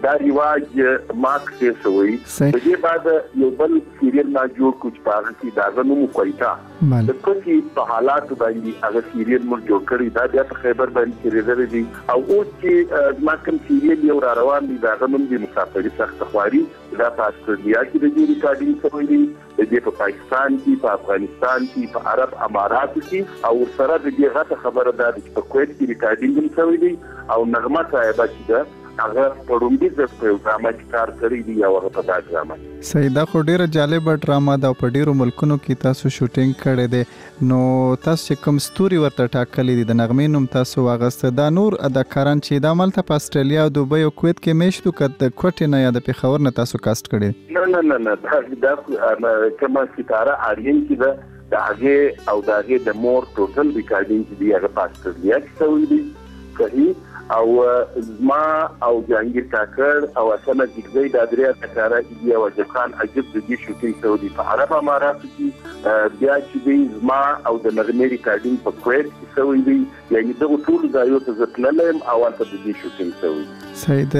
دا رواج مارکس سوی په دې بعد یو بل سیریل ما جوړ کوچ پاغه کې دا غنو کویتا د کوټي په حالات باندې هغه سیریل مر جوړ کړی دا د خیبر باندې سیریل دی او اوس چې ما کوم سیریل یو را روان دي دا غنوم دي مسافري سخت خواري دا په استرالیا کې د جوړی کاډینګ سوی دی د دې په پاکستان کې په افغانستان کې په عرب امارات کې او سره د دې غته خبره ده چې په کویت کې ریکارډینګ سوی دی او نغمه صاحب چې ده هغه پروندې د پروګرام کار کړی دی او هغه په دا ډرامه سیدا خو ډیره جالب ډرامه ده په ډیرو ملکونو کې تاسو شوټینګ کړی دی نو تاسو کوم ستوري ورته ټاکلي دي د نغمې نوم تاسو واغسته دا نور اداکاران چې د عمل ته په استرالیا او دوبۍ او کویت کې میشتو کړه کوټه نه یا د پیښور نه تاسو کاست کړی نه نه نه نه دا کومه ستاره اړین کې ده د هغه او د هغه د مور ټوټل ریکارډینګ دی هغه په استرالیا کې شوی دی صحیح او زما او جهانگیر کاکر او اسنه جګزی د دریا تکاره دی او ځخان عجب د دې شوټینګ سعودي په عرب امارات کې بیا چې دی زما او د نغمې ریکارډینګ په کویت کې سوی دی یعنی دغه ټول ځایو ته ځتللم او تل د دې شوټینګ سوی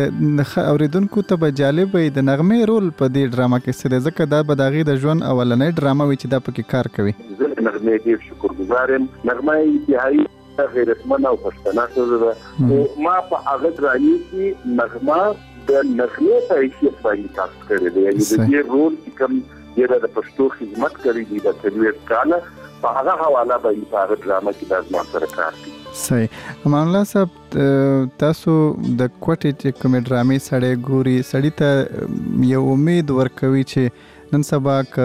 سید اوریدونکو ته به جالب وي د نغمې رول په دې ډرامه کې څه ځکه دا به دغه د ژوند اولنۍ ډرامه وي چې دا پکې کار کوي زه نغمې ډیر شکرګزار یم نغمه انتهایی غیرتمن او پښتنه ښځه ده ما په هغه ډرامې کې نغمه د نغمې په حیثیت باندې کار کړی دی یعنی د دې رول چې کوم یې د پښتو خدمت کړی دی د څلور کاله په هغه حواله باندې په هغه ډرامه کې د ځما سره کار کوي صحیح امان الله صاحب تاسو د کوټې چې کوم ډرامې سړی ګوري سړی ته یو امید ورکوي چې نن سبا ک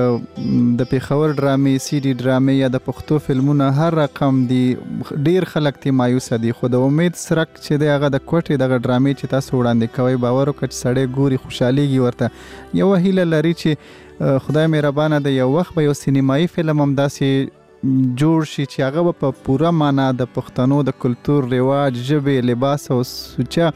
د پیښور ډرامې سی ډي ډرامې یا د پښتو فلمونه هر رقم دي ډیر خلک تی مایوس دي خو د امید سرک چې دی هغه د کوټې د ډرامې چې تاسو وړاندې کوي باور وکړئ سړی ګوري خوشحاليږي ورته یو هیله لري چې خدای مهربانه د یو وخت به یو سینمایي فلم هم داسې جوړ شي چې هغه په پوره معنا د پښتنو د کلچر رواج ژبه لباس او سوچا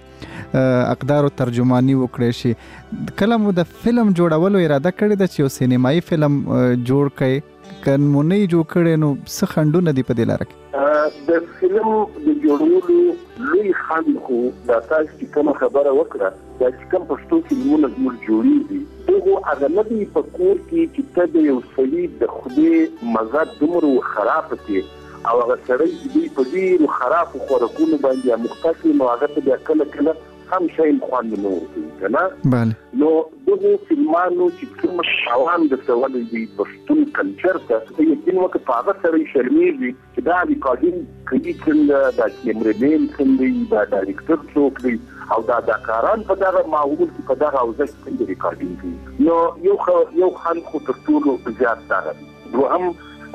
اقدار او ترجمانی وکړي شي کله مو د فلم جوړولو اراده کړې ده چې یو سینمایي فلم جوړ کړي کنمونی جوړ کړي نو څه خندونه دی په دې لار کې د فلم د جوړولو لوی خند خو د تاسو چې کوم خبره وکړه دا چې کوم پښتو فلمونه جوړ جوړیږي دغه هغه نه دی په کور کې چې ته د یو سړي د خوده مزه دومره خراب کې او هغه سړی دی په دې خراب خوراکونو باندې مختصي نو هغه ته کله کله هم شي خوند نه ورته کنه bale نو دغه فلمانو چې کوم شاوان د سوال دی پښتون کلچر ته یقین وکړه په هغه سره شرمېږي چې دا ریکارډینګ کوي څنګه د کیمرمن څنګه دا ډایرکټر څوک دی او دا دکاران په دغه معقول کې په دغه اوزه کې ریکارډینګ کوي نو یو یو خان خو ټولو زیات ده دوهم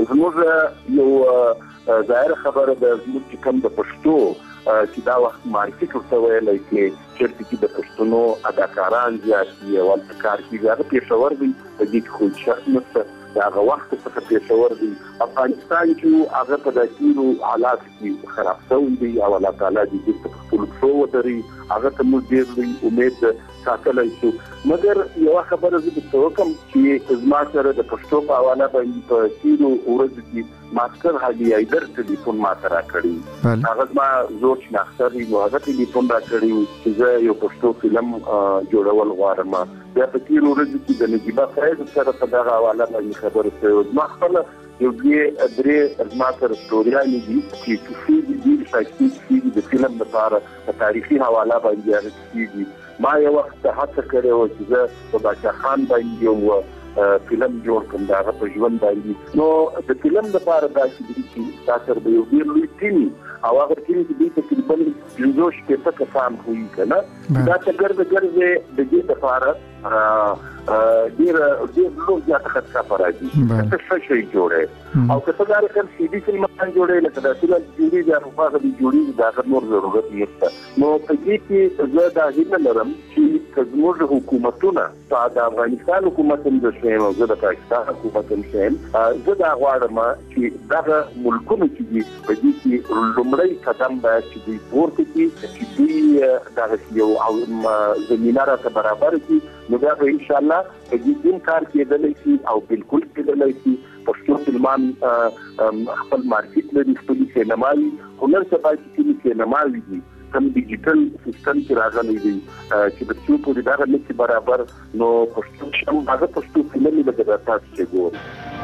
زموږ یو ظاهر خبره د زموږ کوم د پښتو چې دا وخت معرفي کوته ویلای کې چې چې د پښتنو اداکاران زیاتي او کار کوي هغه پیښور دی د دې خو شرط نشته هغه وخت څخه پیښور دی افغانستان کې هغه په داسې حالات کې خراب شوی دی او الله تعالی دې په خپل څو ودري هغه ته موږ ډېر امید ساتلای شو مګر یو خبره زه د توکم چې زما سره د پښتو په حواله باندې په تیرو ورځو کې ماسټر حاجی ایدر ټلیفون ما سره کړی هغه ما زور چې ناخري نو هغه ټلیفون را کړی چې زه یو پښتو فلم جوړول غواړم بیا په تیرو ورځو کې د نجيبه فیض سره په دغه حواله باندې خبرې شوې ما خپل یو دې درې زما سره ستوريانې دي چې کیسې دي چې د فلم لپاره په تاریخي حواله باندې راځي ما یو وخت هڅه کړې و چې زه په بچا خان باندې یو فلم جوړ کړم دا په ژوند باندې نو د فلم لپاره دا چې تاسو به یو ډیر لوی ټیم او هغه ټیم چې د تقریبا جوړ شي په کسان خوې کنه دا څنګه د ګرځې د دې لپاره ډیر ډیر لوی ځای ته څه راځي څه شي جوړه او که څنګه کوم سی ډي فلم جوړه لکه دا فلم جوړي دا په هغه جوړي دا نور ضرورت نشته نو په دې کې زه دا هیله لرم چې زموږ حکومتونه د افغانستان حکومت هم د شیم او د پاکستان حکومت هم شیم زه دا غواړم چې دغه ملکونه چې په دې کې لومړی قدم باید چې دوی پورته کړي چې دوی دغه یو او زمینه راته برابر کړي نو بیا به ان شاء الله په دې کار کېدلی شي او بالکل کېدلی شي پښتو فلمان خپل مارکیټ لري خپل سینمایي هنر څخه چې سینمایي دي کم ډیجیټل سیستم کې راغلی دی چې د څو په دغه لکه برابر نو پښتو شم هغه پښتو فلم له د تاسو چې ګور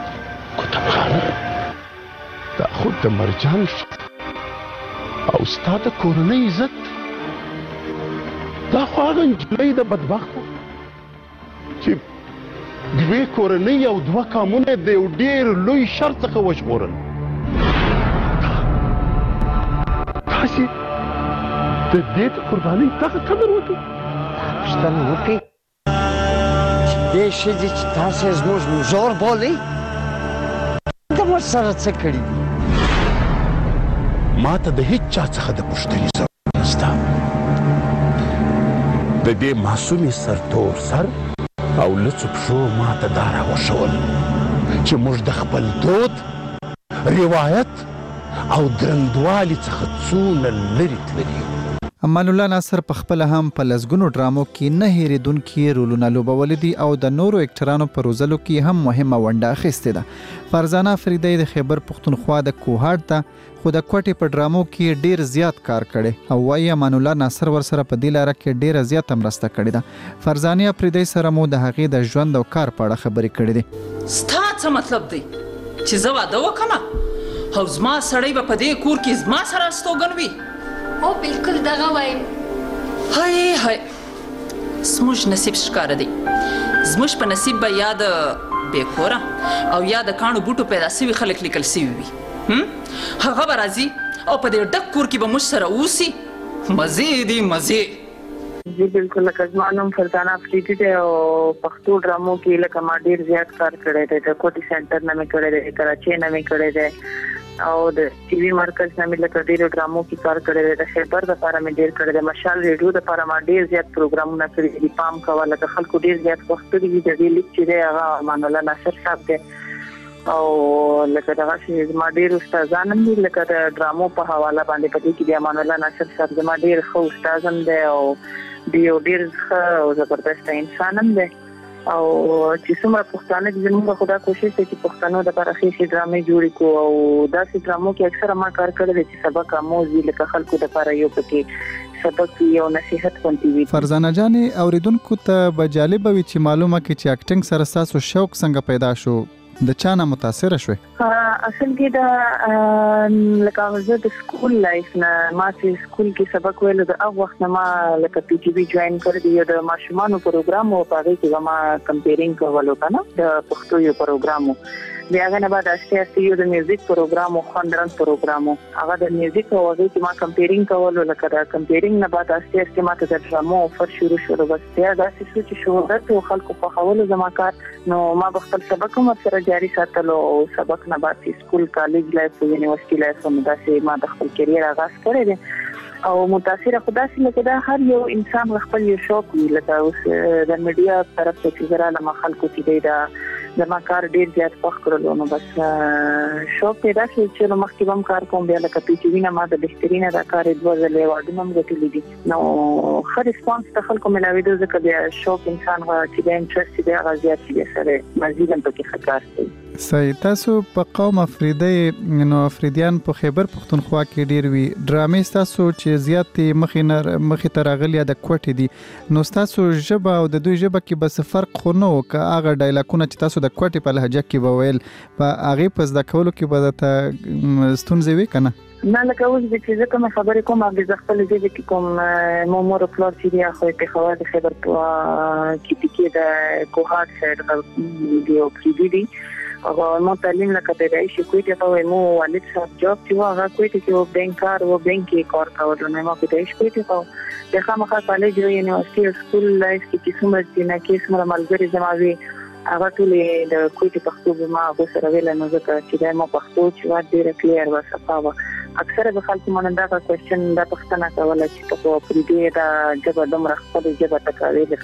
دا خود د مرجان او ستاد کورنۍ عزت دا خو هغه نجلۍ د بدبخته چې دوی کورنۍ او دوه قامونه د یو ډېر لوی شر څخه وژغورل تاسې د دې د قربانۍ دغه قدر وکړئ پوښتنه وکړئ چې دې ښځې چې تاسې زموږ مزور بولئ د موږ سره څه کړي دي ما ته د هېڅ چا څخه د پوښتنې ضرورت نشته د دې معصومې سرتور سر او لڅو پښو ما ته دا راوښول چې موږ د خپل دود روایت او درندوالي څخه څونه لرې تللي یو. امان الله ناصر په خپل هم په لسګونو ډرامو کې نه هېرېدونکي رولونه لوبولي دي او د نورو اکټرانو په روزلو کې هم مهمه ونډه اخیستې ده. فرزانه فریدی د خیبر پښتونخوا د کوهاټ ده خو د کوټې په ډرامو کې ډیر زیات کار کړي او وایي امان الله ناصر ورسره په دې لاره کې ډیره زیاته مرسته کړې ده. فرزانه فریدی سره مو د هغې د ژوند او کار په اړه خبرې کړې دي. ستا څه مطلب دی چې زه واده وکړم او زما سړی به په دې کور کې زما سره استوګن وي؟ او بالکل دغه وایم. هی هی زموږ نصیب ښکاره دی. زموږ په نصیب به یا د بېکوره او یا د کاڼو بوټو پیدا سوي خلک لیکل سوي وي. هغه به راځي او په دې ډک کور کې به موږ سره اوسي. مزې دي مزې. جی بالکل لکه زما نوم فرزانه افریدي دی او پښتو ډرامو کې لکه ما ډېر زیات کار کړی دی. د کوټي سینټر نه مې کړی دی، کراچۍ نه مې کړی دی او د ټي وي مرکز نه مې لکه ډېرو ډرامو کې کار کړی دی. د خیبر دپاره مې ډېر کړی دی. مشال ریډیو دپاره ما ډېر زیات پروګرامونه کړي دي. پام کوه لکه خلکو ډېر زیات وخت کړي دي. د دې لیک چې دی هغه امان الله ناصر صاحب دی او لکه دغه شی زما ډېر استادان هم دي لکه د ډرامو په حواله باندې په دې کې د امان الله ناصر صاحب زما ډېر ښه استاد هم دی او دی یو ډېر ښه او زبردسته انسان هم دی او چې څومره پښتانه دي زموږ خدا کوشش دی چې پښتنو دپاره ښې ښې ډرامې جوړې کړو او داسې ډرامو کې اکثره ما کار کړی دی چې سبق آموز وي لکه خلکو دپاره یو پکې سبق وي او نصیحت غوندې وي. فرزانه جانې اورېدونکو ته به جالبه وي چې معلومه کړي چې اکټینګ سره ستاسو شوق څنګه پیدا شو؟ د چا نه متاثره شوې؟ اصل کې دا لکه زه د سکول لایف نه ما چې سکول کې سبق ویلو د هغه وخت نه ما لکه پی ټي وي جوائن کړی دی. د ماشومانو پروګرام او په هغې کې به ما کمپیرینګ کولو که نه د پښتو یو پروګرام و. بیا هغه نه بعد آستې آستې یو د میوزیک پروګرام و خوندرنګ پروګرام و. هغه د میوزیک او هغې کې ما کمپیرینګ کولو لکه د کمپیرینګ نه بعد آستې آستې ما ته د ډرامو افر شروع شولو. بس بیا داسې شو چې شهرت و خلکو خوښولو زما کار نو ما به خپل سبق هم ورسره جاري ساتلو او سبق نه بعد سکول کالج لایف او یونیورسټي لایف هم داسې ما د خپل کیریر آغاز کړی دی او متاثره خو داسې لکه دا هر یو انسان خپل یو شوق وي لکه اوس د میډیا طرف ته چې زه رالم خلکو چې دی دا زما کار ډېر زیات خوښ کړلو نو بس شوق پیدا شو چې نو مخکې به هم کار کوم. بیا لکه پی ټي وي نه ما د بهترینه دا کار دوه ځلې ایوارډونه هم ګټلي دي نو ښه ریسپانس د خلکو ملاوېدو ځکه بیا شوق انسان چې بیا انټرست دی هغه زیات چې بیا سره مزید هم پکې ښه کار کوي. صحیح. تاسو په قوم افریدی نو افریدیان په خیبر پښتونخوا کې ډیر وي ډرامې ستاسو چې زیاتې مخې نه مخې ته راغلي د کوټې دي نو ستاسو ژبه او د دوی ژبه کې بس فرق خو نه و که هغه ډایلاګونه چې تاسو د کوټې په لهجه کې به ویل په هغې په زده کولو کې به درته ستونزې وي که نه؟ نه لکه اوس چې زه کومه خبرې کوم هغې زه خپل ژبې کې کوم مو مور او پلار چې دي خو پېښور د خیبر کې کې د کوهاټ سایډ دی او پریدي دي هغه مو تعلیم لکه پیدایشي کویټې ته وایي مو والد صاحب جاب چې و هغه کویټې کې و بینک کار و بینک کې کار کولو نه ما پیدایش کویټې ته و بیا خامخا کالج و یونیورسټي او سکول لایف کې چې څومره جینکې څومره ملګري زما وي هغه ټولې د کویټې پښتو به ما هغو سره ویله نو ځکه چې دا ما پښتو چې وه ډېره کلیر وه صفا وه. اکثره به خلکو مانه دغه کوېسچن دا پوښتنه کوله چې ته په پریدي دا ژبه دومره خپله ژبه ته کوې لکه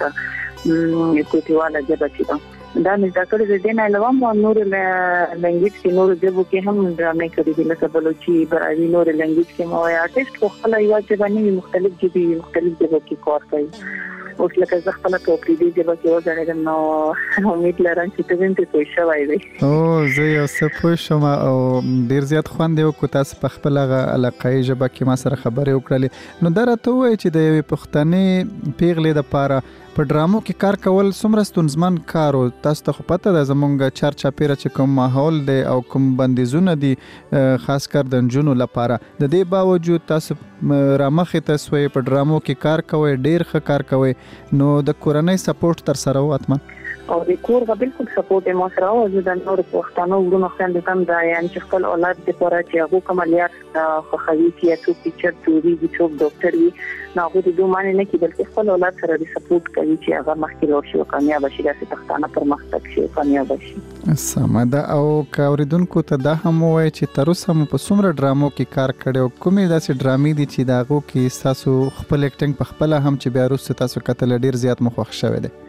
کویټیواله ژبه چې ده دا مې زده کړې د دې نه علاوه هم نورو لنګویج کې نورو ژبو کې هم ډرامې کړې دي لکه بلوچي براوي نورو لنګویج کې مو وایي آرټسټ خو خپله یوه ژبه نه وي مختلف ژبې وي مختلف ژبو کې کار کوي اوس لکه زه خپل په پریدي ژبه کې وځړم نو امید لرم چې تاسو ته پوه شوئ دی. او زه یو څه پوه شوم او ډیر زیات خوند یو کو تاسو په خپل علاقايي ژبه کې ما سره خبرې وکړلې. نو دا راته وایي چې د یوې پښتنې پیغلې دپاره په ډرامو کې کار کول څومره ستونزمن کار و؟ تاسو ته خو پته ده زمونږ چار چاپیره چې کوم ماحول دی او کوم بندیزونه دي خاص کر د نجونو لپاره، د دې باوجود تاسو رامخې ته سوی په ډرامو کې کار کوئ، ډیر ښه کار کوئ، نو د کورنۍ سپورټ تر سره و اتمن؟ او د کور غو بالکل سپورټ مو سره او زه د نور پښتنو ورونو خويندو تم دا یعنی چې خپل اولاد د پوره چې هغه کوملیات خو خوي چې څو ټیچر توري دي څو ډاکټر وي نو هغه د دوه معنی نه کې بلکې خپل اولاد سره د سپورټ کوي چې هغه مخکې ورشي او کامیاب شي د پښتانه پر مختګ شي کامیاب شي. سمه او کاوریدونکو ته دا هم وایي چې تر اوسه مو په څومره ډرامو کې کار کړو، کومې داسې ډرامې دي چې داغو کې تاسو خپل اکټینګ په خپل هم چې بیا وروسته تاسو کتل ډیر زیات مخوښ شوی دی؟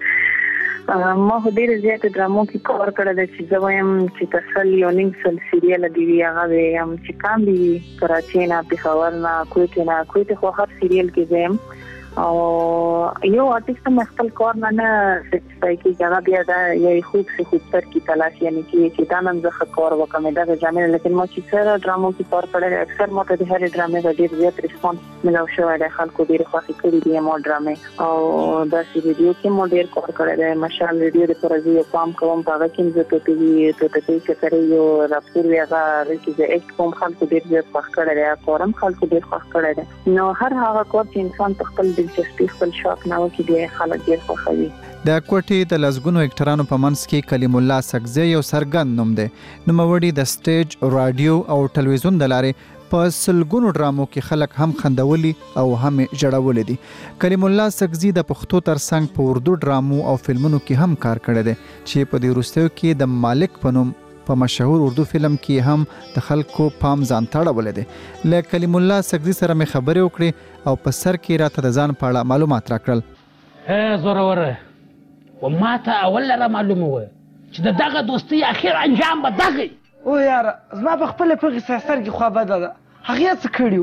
ما خو ډیر زیات ډرامو کې کار کړل چې زه وایم چې تسل یو نیم سل سیریل دی هغه هم چې کام دی کراچۍ نه پېښور نه کوټه نه کوټه خو هر سیریل کې زم او یو آرټیست هم خپل کار نه نه سټای کې هغه بیا دا یو خوب څه خوب تر کې تلاش یعنی کې چې دا نن زه کار وکم دا ځامن لیکن ما چې سره ډرامو کې کار کړل اکثر ماته د هر ډرامې د ډیر زیات ریسپانس ملو شوی د خلکو ډیر خوښ کړی دی مو ډرامې او دا سی ویډیو کې مو ډیر کار کړل دی ماشال ویډیو د پرځي پام کوم په هغه کې زه ته دی ته ته چې کوي یو راپور ویغه چې د اکټ کوم خلکو ډیر زیات خوښ کړل دی کارم خلکو ډیر خوښ کړل دی نو هر هغه کار چې انسان خپل دلچسپي خپل شوق نه وکړي دی خلک ډیر خوښوي. د کوټې د لزګونو اکټرانو په منځ کې کلیم الله سکزی یو سرګند نوم دی. نوموړي د سټیج، رادیو او ټلویزیون د لارې په سلګونو ډرامو کې خلک هم خندولي او هم جړولي دي. کلیم الله سکزی د پښتو ترڅنګ په اردو ډرامو او فلمونو کې هم کار کړی دی چې په دې وروستیو کې د مالک په نوم په مشهور اردو فلم کې هم د خلکو پام ځان تړولې دي. له کلیم الله سکزی سره مې خبرې وکړې او په سر کې راته د ځان په اړه معلومات راکړل. ها زوروره و ما ته اول را معلومه و چې د دغه دوستي اخر انجام به دغه او یاره زما په خپل په سر کې خو بده ده هغه څه کړیو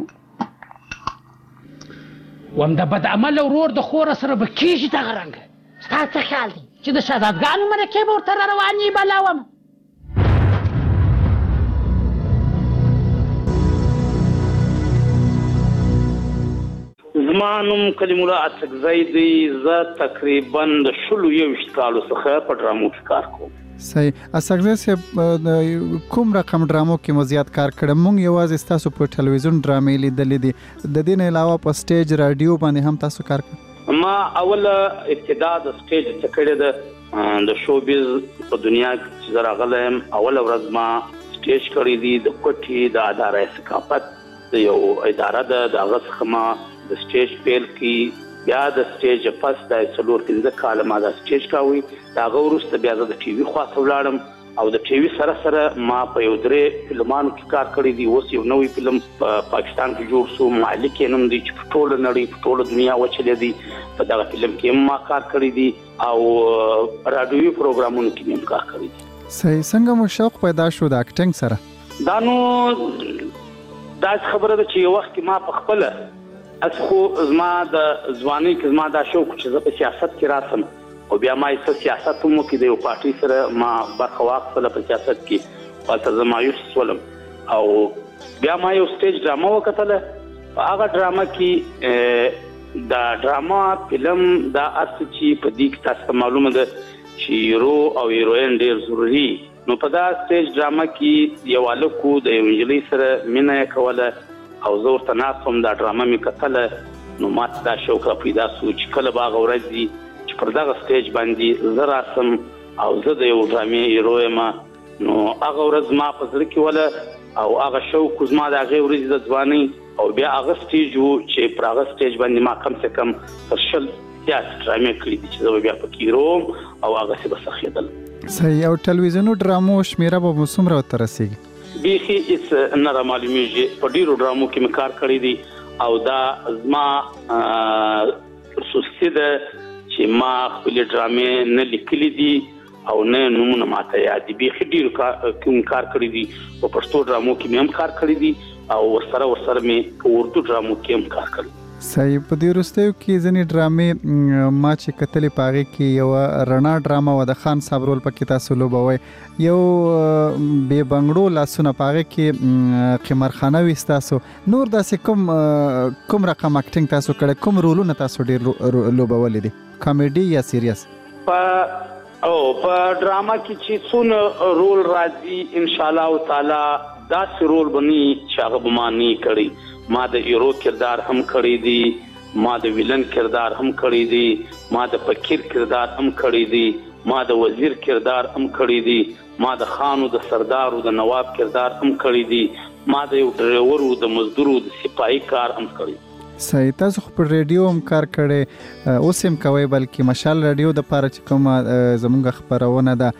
وم د بد عمل ورور د خور سره به کیږي دغه رنګ ستا څه خیال دی چې د شهزادګانو مرکې به ورته رواني بلاوم. زما نوم کلیم الله سکزی دی. زه تقریبا د شلو یوویشت کالو څخه په ډرامو کې کار کوم. صحیح. اسکزی صاحب کوم رقم ډرامو کې مو زیات کار کړی؟ مونږ یوازې ستاسو په ټلویزیون ډرامې لیدلې دي، د دې نه علاوه په سټیج رادیو باندې هم تاسو کار کوئ؟ ما اوله ابتدا د سټیج څخه کړې ده د شوبیز په دنیا کې چې راغلم. اوله ورځ ما سټیج کړی دی د کوټې د ادارې ثقافت د یو اداره ده د هغه څخه ما د سټیج پیل کې بیا د سټیج پس د څلور پنځه کاله ما د سټیج کاوي دا غوړسته بیا د ټي وي خواته ولاړم او د ټي وي سره سره ما په یو درې فلمانو کې کار کړی دی. اوس یو نوې فلم په پاکستان کې جوړ شو مالک یې نوم دی چې په ټوله نړۍ په ټوله دنیا وچلې دی په دغه فلم کې ما کار کړی دی او رادیوي پروګرامونو کې هم کار کړی دی. صحیح. څنګه مو شوق پیدا شو د اکټینګ سره؟ دا نو دا خبره ده چې یو وخت ما په خپل اس خو زما د ځواني کې زما دا شوق چې زه په سیاست کې راسم او بیا ما یې سیاست هم کې د یو پارټي سره ما برخه واخیستله په سیاست کې هلته زه مایوس شولم او بیا ما یو سټیج ډرامه وکتله. په هغه ډرامه کې دا ډرامه فلم دا هر څه چې په دې کې تاسو ته معلومه ده چې هیرو او هیروین ډېر ضروري. نو په دا سټیج ډرامه کې یو هلک د یو نجلۍ سره مینه یې کوله او زه ورته ناست وم دا ډرامه مې کتله نو ما ته دا شوق را پیدا سو چې کله به هغه ورځ وي چې پر دغه سټیج باندې زه راسم او زه د یو ډرامې هیرو یم نو هغه ورځ ما په زړه کې وله او هغه شوق زما د هغې ورځې د ځوانۍ او بیا هغه سټیج و چې پر هغه سټیج باندې ما کم څه کم تر شل زیات ډرامې کړي دي چې زه به بیا پکې هیرو وم او هغسې به سخېدل. صحیح. او ټلویزیونو ډرامو شمیره به مو څومره ورته رسېږي؟ بیخي هېڅ نه رامعلومېږي. په ډېرو ډرامو کې مې کار کړی دی او دا زما خصوصي ده چې ما خپلې ډرامې نه لیکلي دي او نه نومونه ماته یاد دي. بیخي ډېرو کې کار کړی دي. په پښتو ډرامو کې مې هم کار کړی دي او ورسره ورسره مې په اردو ډرامو کې هم کار کړی. صحیح. په دې وروستیو کې ځینې ډرامې ما چې کتلې په هغې کې یوه رڼا ډرامه وه د خان صاحب رول پکې تاسو لوبوئ، یو بې بنګړو لاسونه په هغې کې قمرخانه وي ستاسو. نور داسې کوم کوم رقم اکټینګ تاسو کړی، کوم رولونه تاسو ډېر لوبولی دي، کامیډي یا سیریس؟ په او په ډراما کې چې څونه رول راځي انشاءالله تعالی داسې رول به نه چې هغه به ما نه کړی. ما د هیرو کردار هم کړی دی، ما د ویلن کردار هم کړی دی، ما د فقیر کردار هم کړی دی، ما د وزیر کردار هم کړی دی، ما د خانو د سردارو د نواب کردار هم کړی دی، ما د یو ډریورو د مزدورو د سپایي کار هم کړی. صحیح. تاسو خو پر ریډیو هم کار کړی، اوس هم کوئ، بلکې مشال ریډیو د پاره چې کومه زموږ خپرونه ده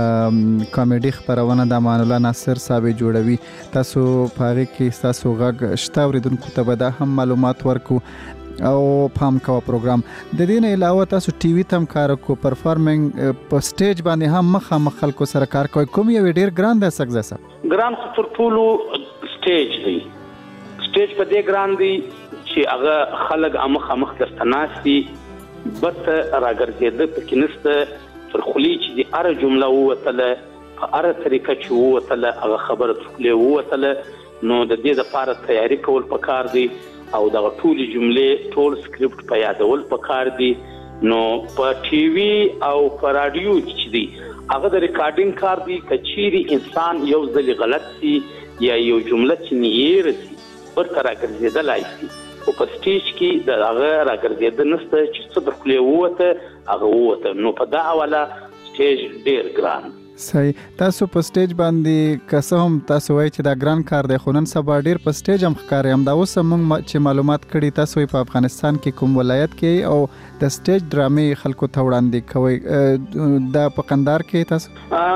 کامیډي خپرونه د امان الله ناصر صاحب جوړوي، تاسو په هغې کې ستاسو غږ شته، اورېدونکو ته به دا هم معلومات ورکو او پام کوه پروګرام. د دې نه علاوه تاسو ټي وي ته هم کار وکړو، پرفارمنګ په سټیج باندې هم مخامخ خلکو سره کار کوئ. کوم یو ډېر ګران دی سګزه صاحب؟ ګران خو تر ټولو سټیج دی. سټیج په دې ګران دی چې هغه خلک مخامخ درته ناست دي، بته راګرځېده پکې نشته، تر خولې چې د هره جمله ووتله، په هره طریقه چې ووتله هغه خبره تر خولې ووتله، نو د دې دپاره تیاري کول پکار دی او دغه ټولې جملې ټول سکرپټ په یادول پکار دی. نو په ټي وي او په راډیو کې چې دی هغه د ریکارډینګ کار دی، که چیرې انسان یو ځلې غلط سي یا یو جمله چې نیېره سي ورته راګرځېدلی سي، خو په سټیج کې د هغه راګرځېده نشته چې څه در خولې ووته هغه ووته. نو په دا اوله سټیج ډېر ګران. صحیح. تاسو په سټیج باندې که څه هم تاسو وایئ چې دا ګران کار دی، خو نن سبا ډېر په سټیج هم ښکارئ. همدا اوس هم موږ چې معلومات کړي تاسو په افغانستان کې کوم ولایت کې او د سټیج ډرامې خلکو ته وړاندې کوئ، دا په قندهار کې تاسو؟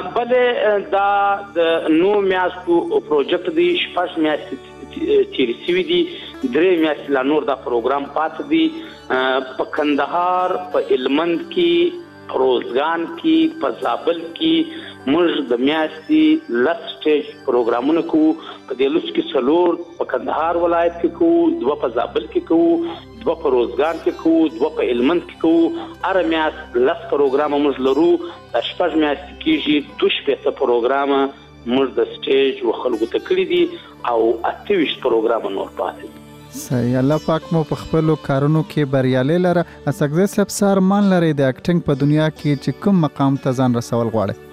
بلې دا د نو میاشتو پروجیکټ دی، شپږ میاشتې تېرې شوي دي، درې میاشتې لا نور دا پروګرام پاتې دی. په کندهار، په هلمند کې، په روزګان کې، په زابل کې موږ د میاشتې لس سټیج پروګرامونه کوو. په دې لس کې څلور په کندهار ولایت کې کوو، دوه په زابل کې کوو، دوه په روزګان کې کوو، دوه په هلمند کې کوو. هره میاشت لس پروګرامه موږ لرو. دا شپږ میاشتې کېږي، دوه شپېته پروګرامه موږ د سټیج و خلکو ته کړي دي او اته ویشت پروګرامه نور پاتې دي. صحیح. الله پاک مو په خپلو کارونو کې بریالي لره. اسګزی صاحب څه ارمان لرئ د اکټینګ په دنیا کې چې کوم مقام ته ځان رسول غواړئ؟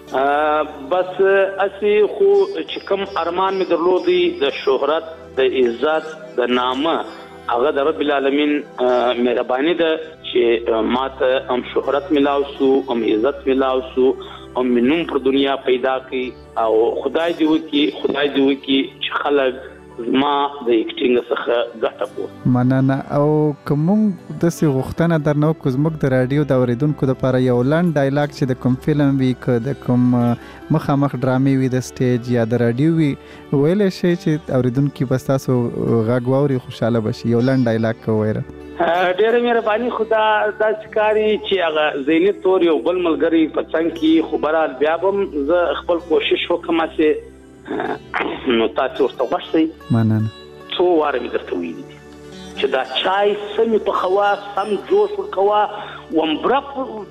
بس اسې خو چې کوم ارمان مې درلودی د شهرت، د عزت، د نامه، هغه د رب العالمین مهرباني ده چې ماته هم شهرت ملاو سو، هم عزت ملاو سو، هم نوم پر دنیا پیدا کړي او خدای دې وکړي خدای دې وکړي چې خلک ما د اکټینګ څخه ګټه پورته. مننه. او که موږ داسې غوښتنه درنه وکړو زموږ د راډیو د اورېدونکو دپاره یو لنډ ډایلاګ چې د کوم فلم وي، که د کوم مخامخ ډرامې وي د سټیج یا د راډیو وي، ویلی شئ چې اورېدونکي به ستاسو غږ واوري، خوشحاله به شي. یو لنډ ډایلاګ که ووایره. ډېره مهرباني. خو دا داسې کار چې هغه ذهني طور یو بل ملګري په څنګ کې، خو برحال بیا به هم زه خپل کوشش وکړم چې نو تاسو ورته غوښتئ. مننه. څو واره مې درته ویلي دي چې دا چای سمې پخوه، سم جوش ورکوه، ومبره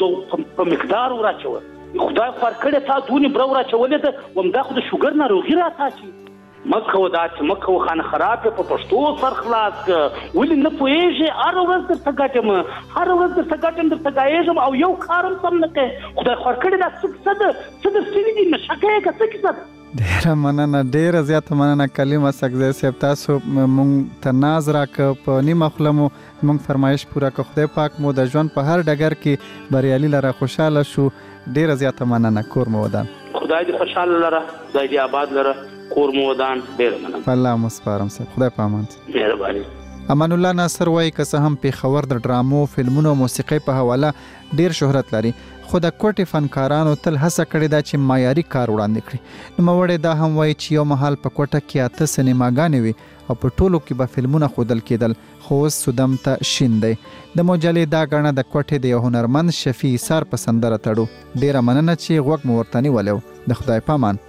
په مقدار وراچوه. خدای خوار کړې تا دونې بره وراچولې ده، ومدا خو د شوګر ناروغي راته مه کوه داسې، مه کوه خانه خراب یې په پښتو سر خلاص که ولې نه پوهېږې. هره ورځ درته ګټم، هره ورځ درته ګټم، درته ګایېږم او یو کار هم سم نه کوې. خدای خوار کړې دا څه ده، څه در سوي دي، نشه کوې که څه کیسه ده؟ ډیره مننه، ډیره زیاته مننه کلمه سګزی صاحب. تاسو مونږ ته ناز راکړه، په نیمه خوله مو مونږ فرمایش پوره کړه. خدای پاک مو د ژوند په هر ډګر کې بریالي لره، خوشحاله شو. ډیره زیاته مننه. کور مو ودان. خدای دې خوشحاله لره، خدای دې آباد لره، کور مو ودان. ډیره مننه. الله مو سپارم صاحب. خدای په امان. مهرباني. امان الله ناصر وایي که څه هم پېښور د ډرامو، فلمونو او موسیقۍ په حواله ډیر شهرت لري، خو د کوټې فنکارانو تل هڅه کړې ده چې معیاري کار وړاندې کړي. نوموړی دا هم وایي چې یو مهال په کوټه کې اته سینماګانې وي او په ټولو کې به فلمونه ښودل کېدل، خو اوس سودم ته شین دی. د مجلې دا ګڼه د کوټې د یو هنرمند شفیع ایثار په سندره تړو. ډیره مننه چې غوږ مو ورته نیولی و. د خدای په امان.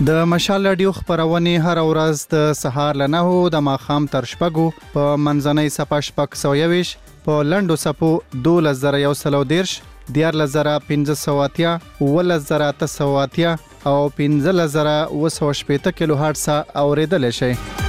د مشال رادیو خبرونه هر ورځ د سهار له نهو د ماښام تر شپږو په منځنۍ صفه شپږ سوه یویش په لنډو صفو دولس زره یو سل او دېرش دیارلس زره پنځه سوه اتیا اوولس زره اته سوه اتیا او پنځلس زره اوه سوه شپېته کیلو هرټز اورېدلی شئ.